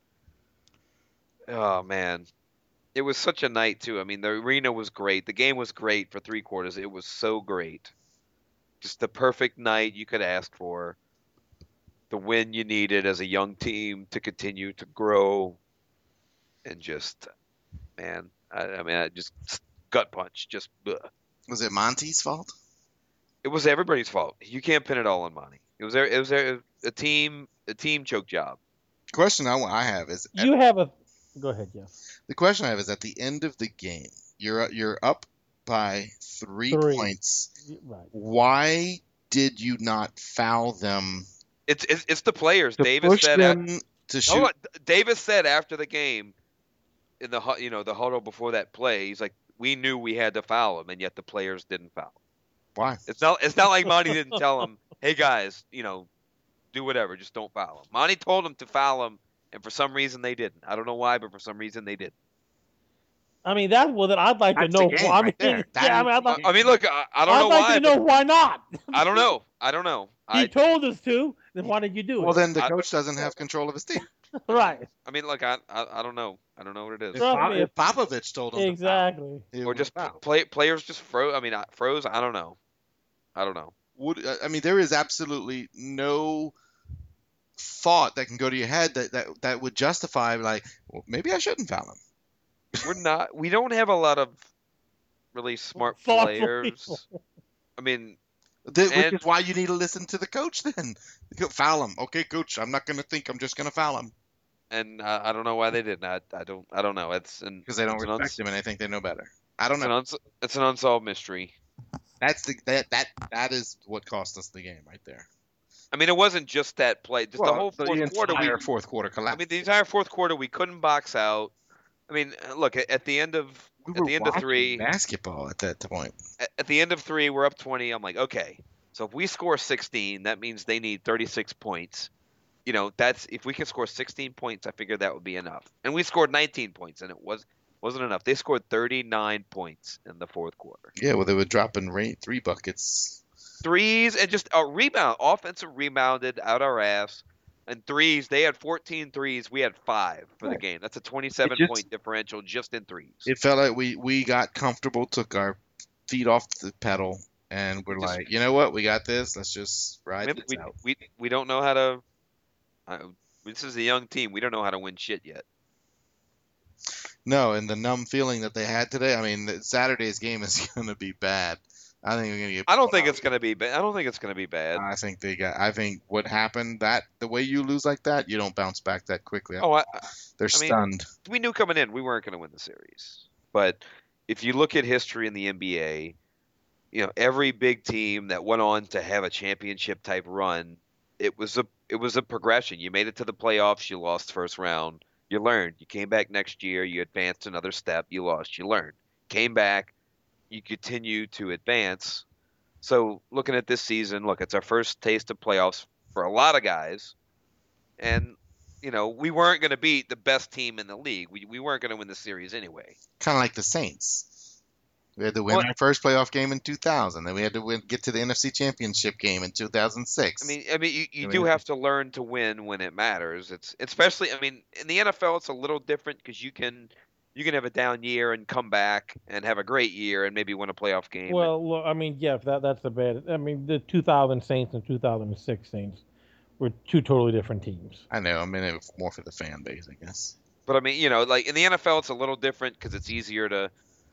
Oh man, it was such a night too. I mean, the arena was great. The game was great for 3 quarters. It was so great. Just the perfect night you could ask for. The win you needed as a young team to continue to grow. And just, man, I mean, I just gut punch. Just. Ugh. Was it Monty's fault? It was everybody's fault. You can't pin it all on Monty. It was a team choke job. The question I have is you have a. Go ahead, Jeff. The question I have is at the end of the game, you're up by 3 points. Right. Why did you not foul them? It's the players. Davis said to shoot. Davis said after the game, in the huddle before that play, he's like, we knew we had to foul him, and yet the players didn't foul. Why? It's not like Monty didn't tell him, hey guys, do whatever, just don't foul him. Monty told him to foul him, and for some reason they didn't. I don't know why, but for some reason they didn't. I mean, I'd like to know. I mean, look, I don't know why. I'd like to know why not. I don't know. He told us to. Then why did you do it? Well, then the coach doesn't have control of his team. Right. I mean, look, I don't know. I don't know what it is. If Popovich told him exactly, or just players just froze. I mean, froze. I don't know. I mean, there is absolutely no thought that can go to your head that would justify like, well, maybe I shouldn't foul him. We don't have a lot of really smart players. I mean, which is why you need to listen to the coach then. Foul him. Okay, coach, I'm not going to think. I'm just going to foul him. And I don't know why they didn't. I don't know. It's because they don't respect him and they think they know better. I don't know. It's an unsolved mystery. That is what cost us the game right there. I mean, it wasn't just that play. Just the whole fourth quarter collapse. I mean, the entire fourth quarter we couldn't box out. I mean, look, at the end of of 3 basketball at that point. At the end of 3, we're up 20. I'm like, okay, so if we score 16, that means they need 36 points. That's if we can score 16 points, I figured that would be enough. And we scored 19 points, and it wasn't enough. They scored 39 points in the fourth quarter. Yeah, well, they were dropping 3 buckets. Threes and just a rebound. Offensive rebounded out our ass. And threes, they had 14 threes. We had 5 for the game. That's a 27-point differential just in threes. It felt like we got comfortable, took our feet off the pedal, and we're like, you know what? We got this. Let's just ride this out. We don't know how to this is a young team. We don't know how to win shit yet. No, and the numb feeling that they had today, I mean, Saturday's game is going to be bad. I think we're going to get. I don't think it's going to be bad. I don't think it's going to be bad. I think what happened, the way you lose like that, you don't bounce back that quickly. They're stunned. We knew coming in we weren't going to win the series. But if you look at history in the NBA, every big team that went on to have a championship type run, it was a progression. You made it to the playoffs, you lost first round, you learned. You came back next year, you advanced another step, you lost, you learned. Came back, you continue to advance. So looking at this season, look, it's our first taste of playoffs for a lot of guys. And, we weren't going to beat the best team in the league. We weren't going to win the series anyway. Kind of like the Saints. We had to win our first playoff game in 2000. Then we had to get to the NFC Championship game in 2006. I mean, you do have to learn to win when it matters. It's especially, in the NFL, it's a little different because you can have a down year and come back and have a great year and maybe win a playoff game. Well, look, Jeff, that's the bad. The 2000 Saints and 2006 Saints were 2 totally different teams. I know. It was more for the fan base, I guess. But like in the NFL, it's a little different because it's easier to.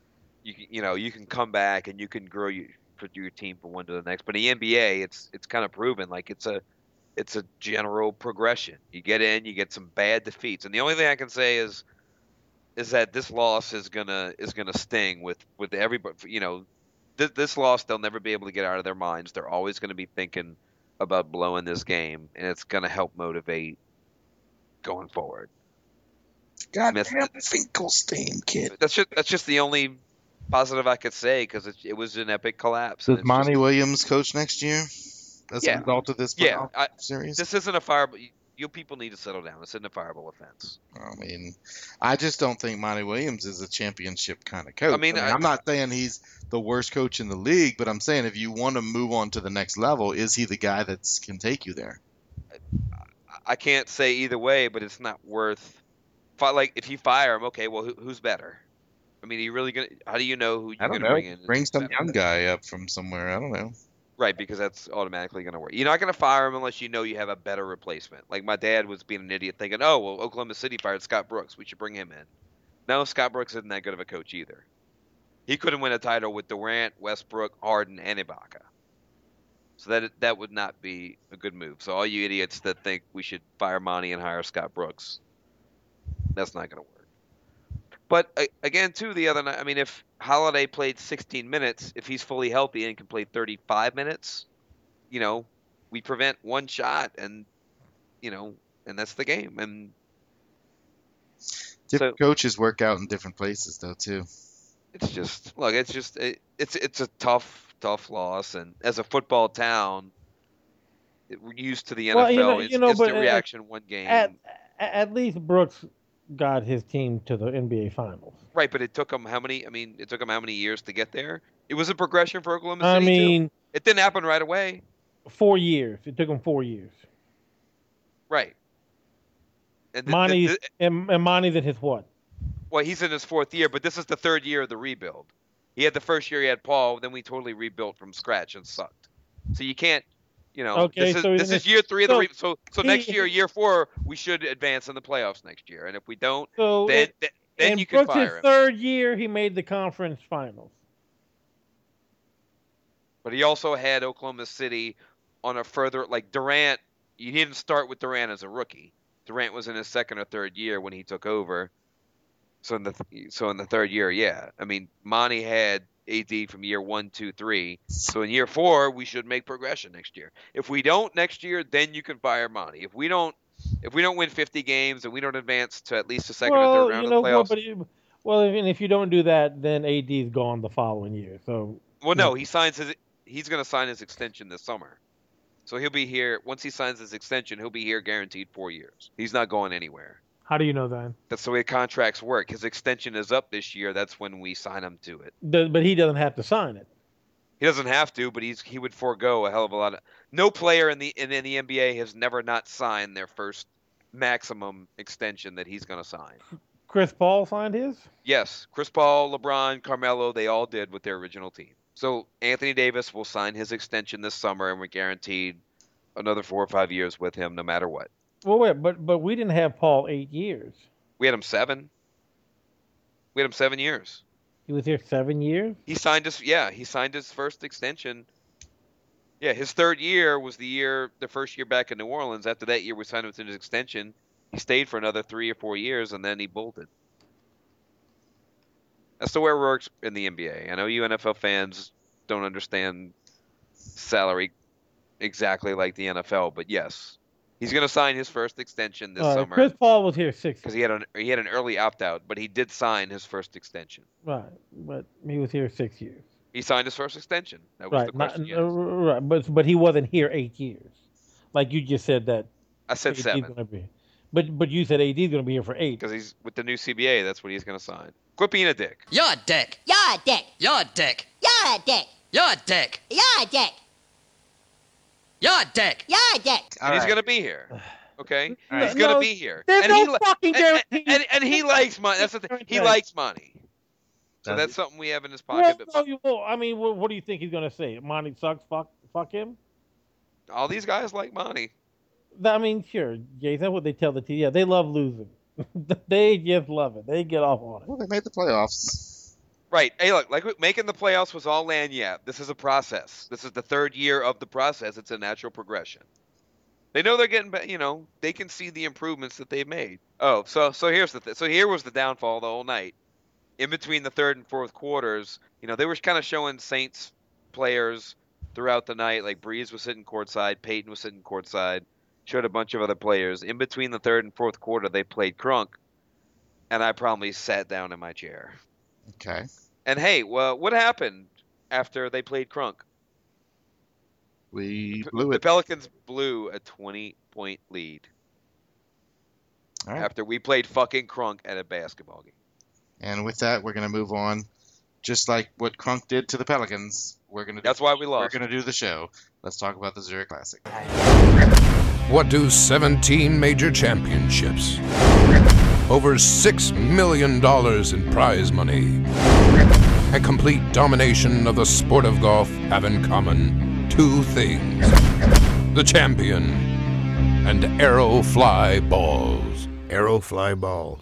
You can come back and you can grow your team from one to the next. But in the NBA, it's kind of proven like it's a general progression. You get in, you get some bad defeats, and the only thing I can say is that this loss is gonna sting with everybody. This loss they'll never be able to get out of their minds. They're always going to be thinking about blowing this game, and it's going to help motivate going forward. Goddamn Finkelstein, kid. That's just the only positive I could say, because it was an epic collapse. Does Monty Williams coach next year as a result of this series? This isn't a fireable. You people need to settle down. This isn't a fireable offense. I mean, I just don't think Monty Williams is a championship kind of coach. I mean, I'm not saying he's the worst coach in the league, but I'm saying if you want to move on to the next level, is he the guy that can take you there? I can't say either way, but it's not worth. Like, if you fire him, okay, well, who's better? I mean, are you really gonna? How do you know who you're gonna bring in? Bring some young guy up from somewhere. I don't know. Right, because that's automatically going to work. You're not going to fire him unless you know you have a better replacement. Like, my dad was being an idiot thinking, oh, well, Oklahoma City fired Scott Brooks. We should bring him in. No, Scott Brooks isn't that good of a coach either. He couldn't win a title with Durant, Westbrook, Harden, and Ibaka. So that would not be a good move. So all you idiots that think we should fire Monty and hire Scott Brooks, that's not going to work. But again, too, the other night, I mean, if Holiday played 16 minutes, if he's fully healthy and can play 35 minutes, we prevent one shot, and and that's the game. And different coaches work out in different places, though, too. It's just it's a tough loss, and as a football town, we're used to the NFL. It's the reaction one game. At least Brooks got his team to the NBA Finals. Right, but it took him how many? I mean, it took him how many years to get there? It was a progression for Oklahoma City. Too. It didn't happen right away. 4 years. It took him 4 years. Right. And Monty's in his what? Well, he's in his 4th year, but this is the 3rd year of the rebuild. He had the first year he had Paul, then we totally rebuilt from scratch and sucked. So you can't. Okay, this is year 3 of the so next year 4, we should advance in the playoffs next year, and if we don't, then you can fire him. Brooks' 3rd year, he made the conference finals. But he also had Oklahoma City on a further, like Durant. You didn't start with Durant as a rookie. Durant was in his 2nd or 3rd year when he took over. So in the 3rd year, yeah. I mean, Monty had AD from year 1, 2, 3. So in year 4, we should make progression next year. If we don't next year, then you can fire Monty. If we don't win 50 games and we don't advance to at least the 2nd or 3rd round of the playoffs, if you don't do that, then AD's gone the following year. So no, he's going to sign his extension this summer. So he'll be here once he signs his extension. He'll be here guaranteed 4 years. He's not going anywhere. How do you know that? That's the way contracts work. His extension is up this year. That's when we sign him to it. But he doesn't have to sign it. He doesn't have to, but he would forego a hell of a lot of. No player in the NBA has never not signed their first maximum extension that he's going to sign. Chris Paul signed his? Yes, Chris Paul, LeBron, Carmelo, they all did with their original team. So Anthony Davis will sign his extension this summer, and we're guaranteed another 4 or 5 years with him, no matter what. Well, wait, but we didn't have Paul 8 years. We had him 7. We had him 7 years. He was here 7 years? He signed his first extension. Yeah, his 3rd year was the first year back in New Orleans. After that year, we signed him to his extension. He stayed for another 3 or 4 years, and then he bolted. That's the way it works in the NBA. I know you NFL fans don't understand salary exactly like the NFL, but yes. He's going to sign his first extension this summer. Chris Paul was here 6 because he had an early opt-out, but he did sign his first extension. Right, but he was here 6 years. He signed his first extension. That was the question. Right, but he wasn't here 8 years, like you just said that. I said AD's 7. But you said AD's going to be here for 8 because he's with the new CBA. That's what he's going to sign. Quit being a dick. You're a dick. You're a dick. You're a dick. You're a dick. You're a dick. You're a dick. You're a dick. You're a dick. And he's going to be here. Okay? Right. He's going to be here. There's no fucking guarantee. And he likes money. That's the thing. He likes money. So that's something we have in his pocket. I mean, what do you think he's going to say? Monty sucks, fuck him? All these guys like money. I mean, sure, Jason, that's what they tell the team. Yeah, they love losing. They just love it. They get off on it. Well, they made the playoffs. Right. Hey, look, like making the playoffs was all lagniappe. This is a process. This is the 3rd year of the process. It's a natural progression. They know they're getting better. They can see the improvements that they've made. Oh, so here's the so here was the downfall the whole night. In between the 3rd and 4th quarters, they were kind of showing Saints players throughout the night. Like Breeze was sitting courtside, Peyton was sitting courtside, showed a bunch of other players. In between the third and fourth quarter, they played Crunk, and I promptly sat down in my chair. Okay. And hey, well, what happened after they played Crunk? We blew The it. Pelicans blew a 20-point lead All right. after we played fucking Crunk at a basketball game. And with that, we're going to move on. Just like what Crunk did to the Pelicans, we're going to. That's why we lost. We're going to do the show. Let's talk about the Zurich Classic. What do 17 major championships, over $6 million in prize money, and complete domination of the sport of golf have in common? Two things: the champion and arrow fly balls. Arrow fly balls.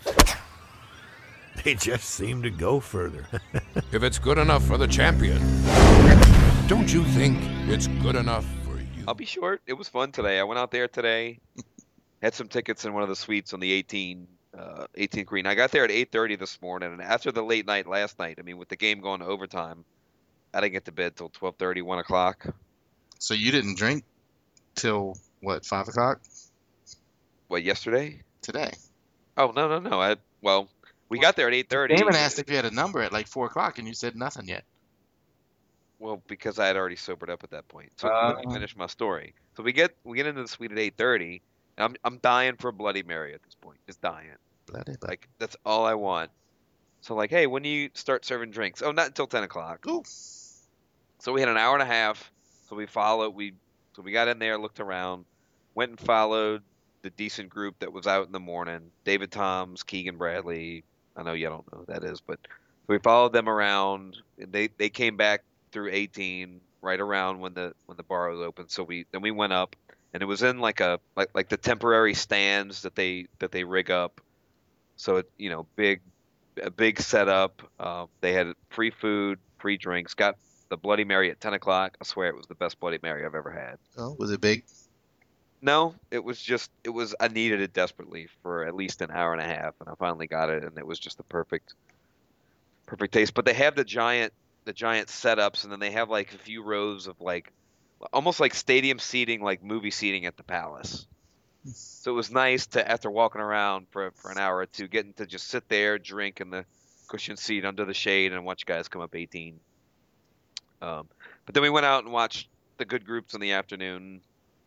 They just seem to go further. If it's good enough for the champion, don't you think it's good enough for you? I'll be short. It was fun today. I went out there today, had some tickets in one of the suites on the 18th green. I got there at 8:30 this morning, and after the late night last night, I mean, with the game going to overtime, I didn't get to bed till 12:30, 1 o'clock. So you didn't drink till, what, 5 o'clock? What, yesterday? Today. Oh, no. We got there at 8:30. Damon asked if you had a number at like 4 o'clock, and you said nothing yet. Well, because I had already sobered up at that point. So let me finish my story. So we get into the suite at 8:30, and I'm dying for a Bloody Mary at this point. Just dying. Like, that's all I want. So like, hey, when do you start serving drinks? Oh, not until 10 o'clock. Ooh. So we had an hour and a half. So we got in there, looked around, went and followed the decent group that was out in the morning. David Toms, Keegan Bradley. I know you don't know who that is, but we followed them around. They came back through 18 right around when the bar was open. So we went up, and it was in like the temporary stands that they rig up. So it, a big setup. They had free food, free drinks. Got the Bloody Mary at 10 o'clock. I swear it was the best Bloody Mary I've ever had. Oh, was it big? No, I needed it desperately for at least an hour and a half, and I finally got it, and it was just the perfect taste. But they have the giant setups, and then they have like a few rows of like almost like stadium seating, like movie seating at the Palace. So it was nice to, after walking around for an hour or two, getting to just sit there, drink in the cushioned seat under the shade, and watch guys come up 18. But then we went out and watched the good groups in the afternoon.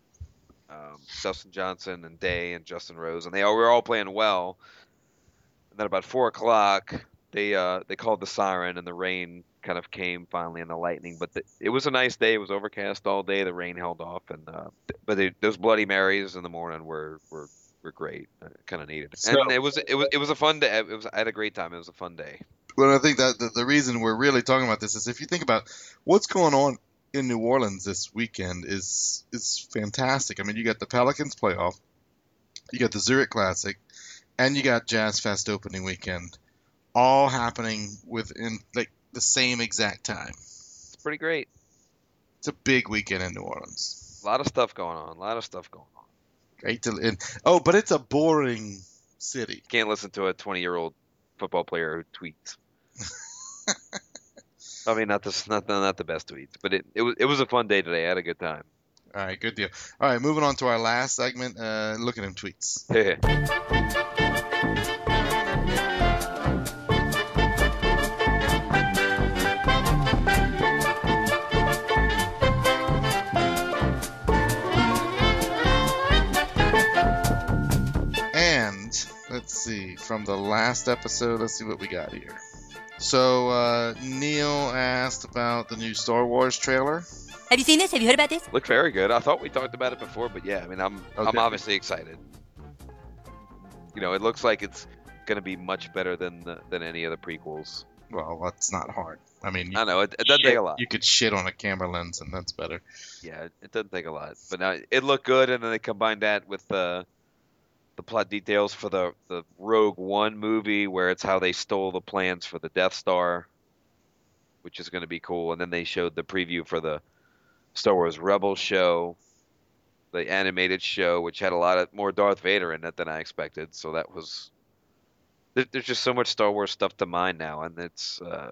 Dustin Johnson and Day and Justin Rose, and they were all playing well. And then about 4 o'clock, they called the siren, and the rain kind of came finally, and the lightning. But it was a nice day. It was overcast all day. The rain held off, and those Bloody Marys in the morning were great. Kind of needed. So, and it was a fun day. I had a great time. It was a fun day. Well, I think that the reason we're really talking about this is if you think about what's going on in New Orleans this weekend is fantastic. I mean, you got the Pelicans playoff, you got the Zurich Classic, and you got Jazz Fest opening weekend, all happening within like the same exact time. It's pretty great. It's a big weekend in New Orleans. A lot of stuff going on. Great but it's a boring city. Can't listen to a 20-year-old football player who tweets. I mean, not the best tweets, but it was a fun day today. I had a good time. All right, good deal. All right, moving on to our last segment. Look at him tweets. And let's see, from the last episode, let's see what we got here. So Neil asked about the new Star Wars trailer. Have you seen this? Have you heard about this? Looked very good. I thought we talked about it before, but yeah, I mean, I'm obviously excited. It looks like it's going to be much better than any of the prequels. Well, that's not hard. I mean, I know it doesn't take a lot. You could shit on a camera lens, and that's better. Yeah, it doesn't take a lot. But now it looked good, and then they combined that with the plot details for the Rogue One movie, where it's how they stole the plans for the Death Star, which is going to be cool. And then they showed the preview for the Star Wars Rebels show, the animated show, which had a lot more Darth Vader in it than I expected. So that was there's just so much Star Wars stuff to mine now, and it's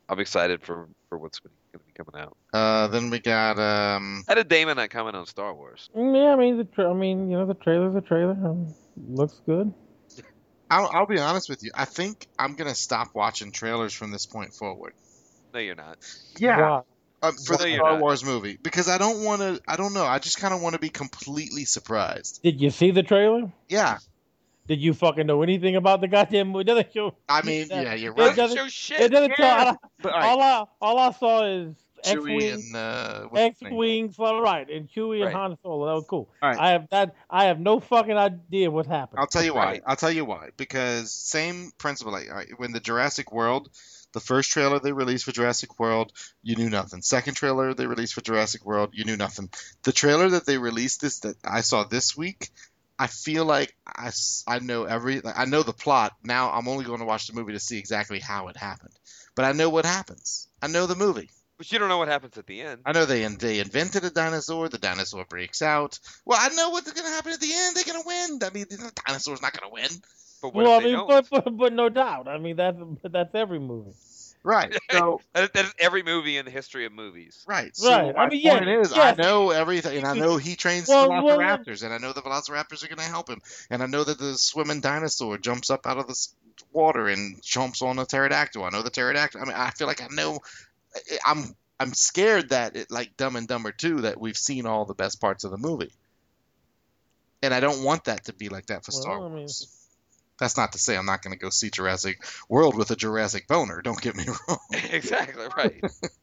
I'm excited for what's going to be coming out. Then we got How did Damon not comment on Star Wars? Yeah, I mean, the trailer's a trailer. Looks good. I'll be honest with you. I think I'm gonna stop watching trailers from this point forward. No, you're not. Yeah. For the you're Star not. Wars movie, because I don't want to. I don't know. I just kind of want to be completely surprised. Did you see the trailer? Yeah. Did you fucking know anything about the goddamn movie? It doesn't show. I mean, yeah, you're right. It doesn't show shit. It doesn't Yeah. tell. All I saw is Chewie X-wing, and X-wings, right, and Chewie and Right. Han Solo. That was cool. All right. I have no fucking idea what's happening. I'll tell you why. Right. I'll tell you why. Because same principle. Like when the Jurassic World, the first trailer they released for Jurassic World, you knew nothing. Second trailer they released for Jurassic World, you knew nothing. The trailer that they released that I saw this week, I feel like I know I know the plot. Now I'm only going to watch the movie to see exactly how it happened. But I know what happens. I know the movie. But you don't know what happens at the end. I know they invented a dinosaur. The dinosaur breaks out. Well, I know what's going to happen at the end. They're going to win. I mean, the dinosaur's not going to win. But what Well, if I they mean, don't? but no doubt. I mean, that's every movie. Right. So that is every movie in the history of movies. right. So Right. my I mean, yeah, point is, yes. I know everything, and I know he trains velociraptors, and I know the velociraptors are going to help him, and I know that the swimming dinosaur jumps up out of the water and jumps on a pterodactyl. I know the pterodactyl. I mean, I feel like I know. I'm scared that like Dumb and Dumber 2, that we've seen all the best parts of the movie, and I don't want that to be like that for Star Wars. I mean, That's not to say I'm not going to go see Jurassic World with a Jurassic boner. Don't get me wrong. Exactly right.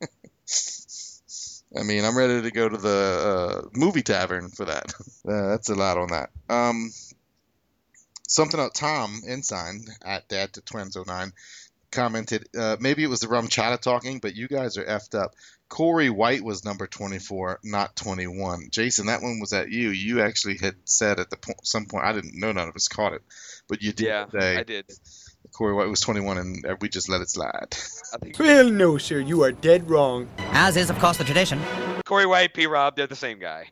I mean, I'm ready to go to the movie tavern for that. That's a lot on that. Something else. Tom Ensign at Dad to Twins09 commented, maybe it was the Rum Chata talking, but you guys are effed up. Corey White was number 24, not 21. Jason, that one was at you. You actually had said at some point, I didn't know, none of us caught it, but you did say I did. Corey White was 21, and we just let it slide. Well, no, sir, you are dead wrong. As is, of course, the tradition. Corey White, P. Rob, they're the same guy.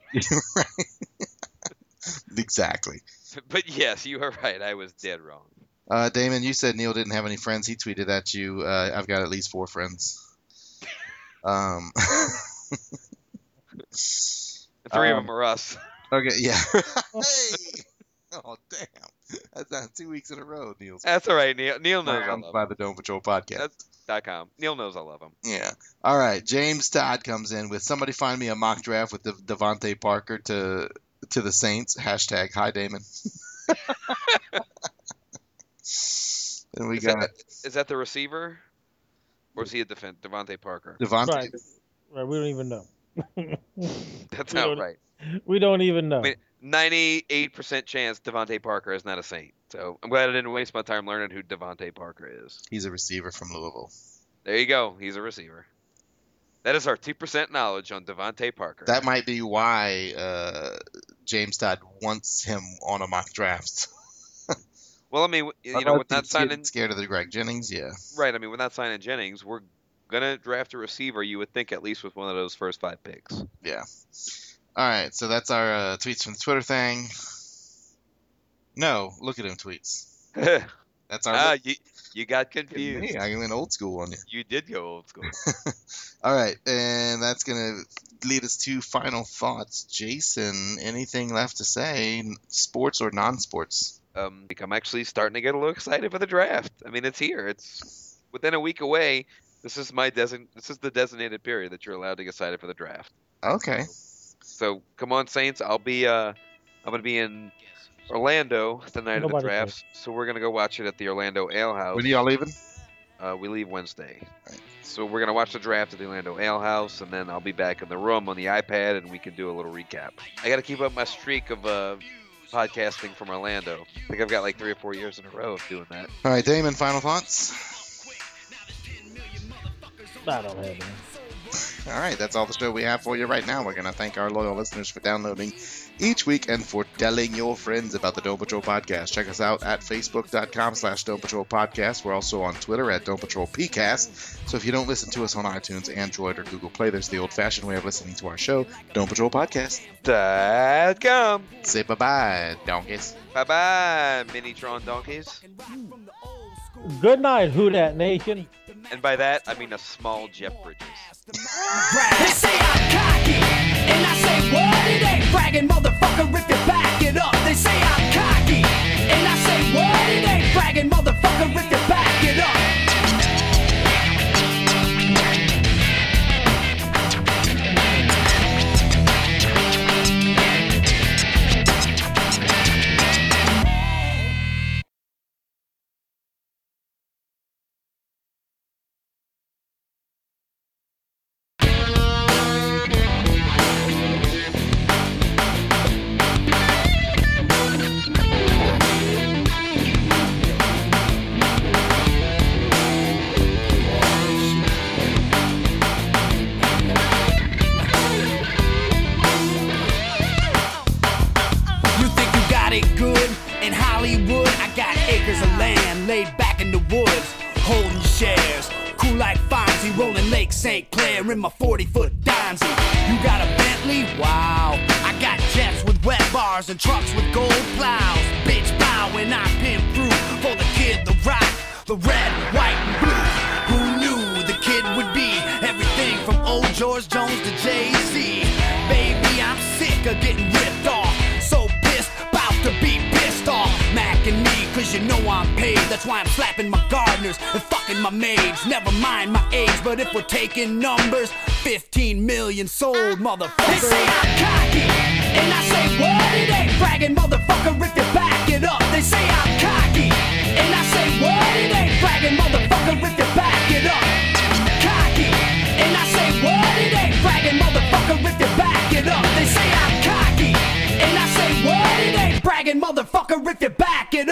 Exactly. But yes, you were right. I was dead wrong. Damon, you said Neil didn't have any friends. He tweeted at you, I've got at least 4 friends. 3 of them are us. Okay, yeah. Hey! Oh, damn. That's not 2 weeks in a row, Neil. That's all right, Neil. Neil knows I love by him. the Dome Patrol podcast. .com. Neil knows I love him. Yeah. All right. James Todd comes in with, somebody find me a mock draft with Devontae Parker to the Saints. Hashtag hi, Damon. And we got... Is that the receiver? Or is he a Devontae Parker? Devontae. Right. We don't even know. That's not right. We don't even know. I mean, 98% chance Devontae Parker is not a Saint. So I'm glad I didn't waste my time learning who Devontae Parker is. He's a receiver from Louisville. There you go. He's a receiver. That is our 2% knowledge on Devontae Parker. That might be why James Todd wants him on a mock draft. Well, I mean, you know, with not signing... Scared of the Greg Jennings, yeah. Right, I mean, with not signing Jennings, we're going to draft a receiver, you would think, at least with one of those first 5 picks. Yeah. All right, so that's our tweets from the Twitter thing. No, look at him tweets. That's our... you got confused. Hey, I went old school on you. You did go old school. All right, and that's going to lead us to final thoughts. Jason, anything left to say, sports or non-sports? I'm actually starting to get a little excited for the draft. I mean, it's here. It's within a week away. This is the designated period that you're allowed to get excited for the draft. Okay. So come on, Saints. I'm going to be in Orlando the night of the draft. So we're going to go watch it at the Orlando Ale House. When are y'all leaving? We leave Wednesday. Right. So we're going to watch the draft at the Orlando Ale House, and then I'll be back in the room on the iPad, and we can do a little recap. I got to keep up my streak of podcasting from Orlando. I think I've got like 3 or 4 years in a row of doing that. All right, Damon, final thoughts? I don't have any. All right, that's all the show we have for you right now. We're going to thank our loyal listeners for downloading each week and for telling your friends about the Dome Patrol Podcast. Check us out at facebook.com/Dome Patrol Podcast. We're also on Twitter at Dome Patrol PCast. So if you don't listen to us on iTunes, Android, or Google Play, there's the old-fashioned way of listening to our show, Dome Patrol Podcast. .com. Say bye-bye, donkeys. Bye-bye, Minitron donkeys. Good night, Who Dat Nation. And by that, I mean a small Jeff Bridges. They say I'm cocky, and I say what? It ain't bragging, motherfucker, if you back it up. They say I'm cocky, and I say what? It ain't bragging, motherfucker, if you back it up. St. Clair in my 40-foot Dimesy. You got a Bentley? Wow. I got jets with wet bars and trucks with gold plows. Bitch bow when I pimp through for the kid, the rock, the red, white, and blue. Who knew the kid would be everything from old George Jones to Jay-Z? Baby, I'm sick of getting ripped off. So pissed, about to be pissed off. Macking me, cause you know I'm paid. That's why I'm slapping my gardeners and fucking my maids. Never mind my age, but if we're taking numbers, 15 million sold, motherfucker. They say I'm cocky, and I say what? It ain't bragging, motherfucker, if you back it up. They say I'm cocky, and I say what? It ain't bragging, motherfucker, if you back it up. Cocky, and I say what? It ain't bragging, motherfucker, if you back it up. They say I'm cocky, and I say what? It ain't bragging, motherfucker, if you back it up.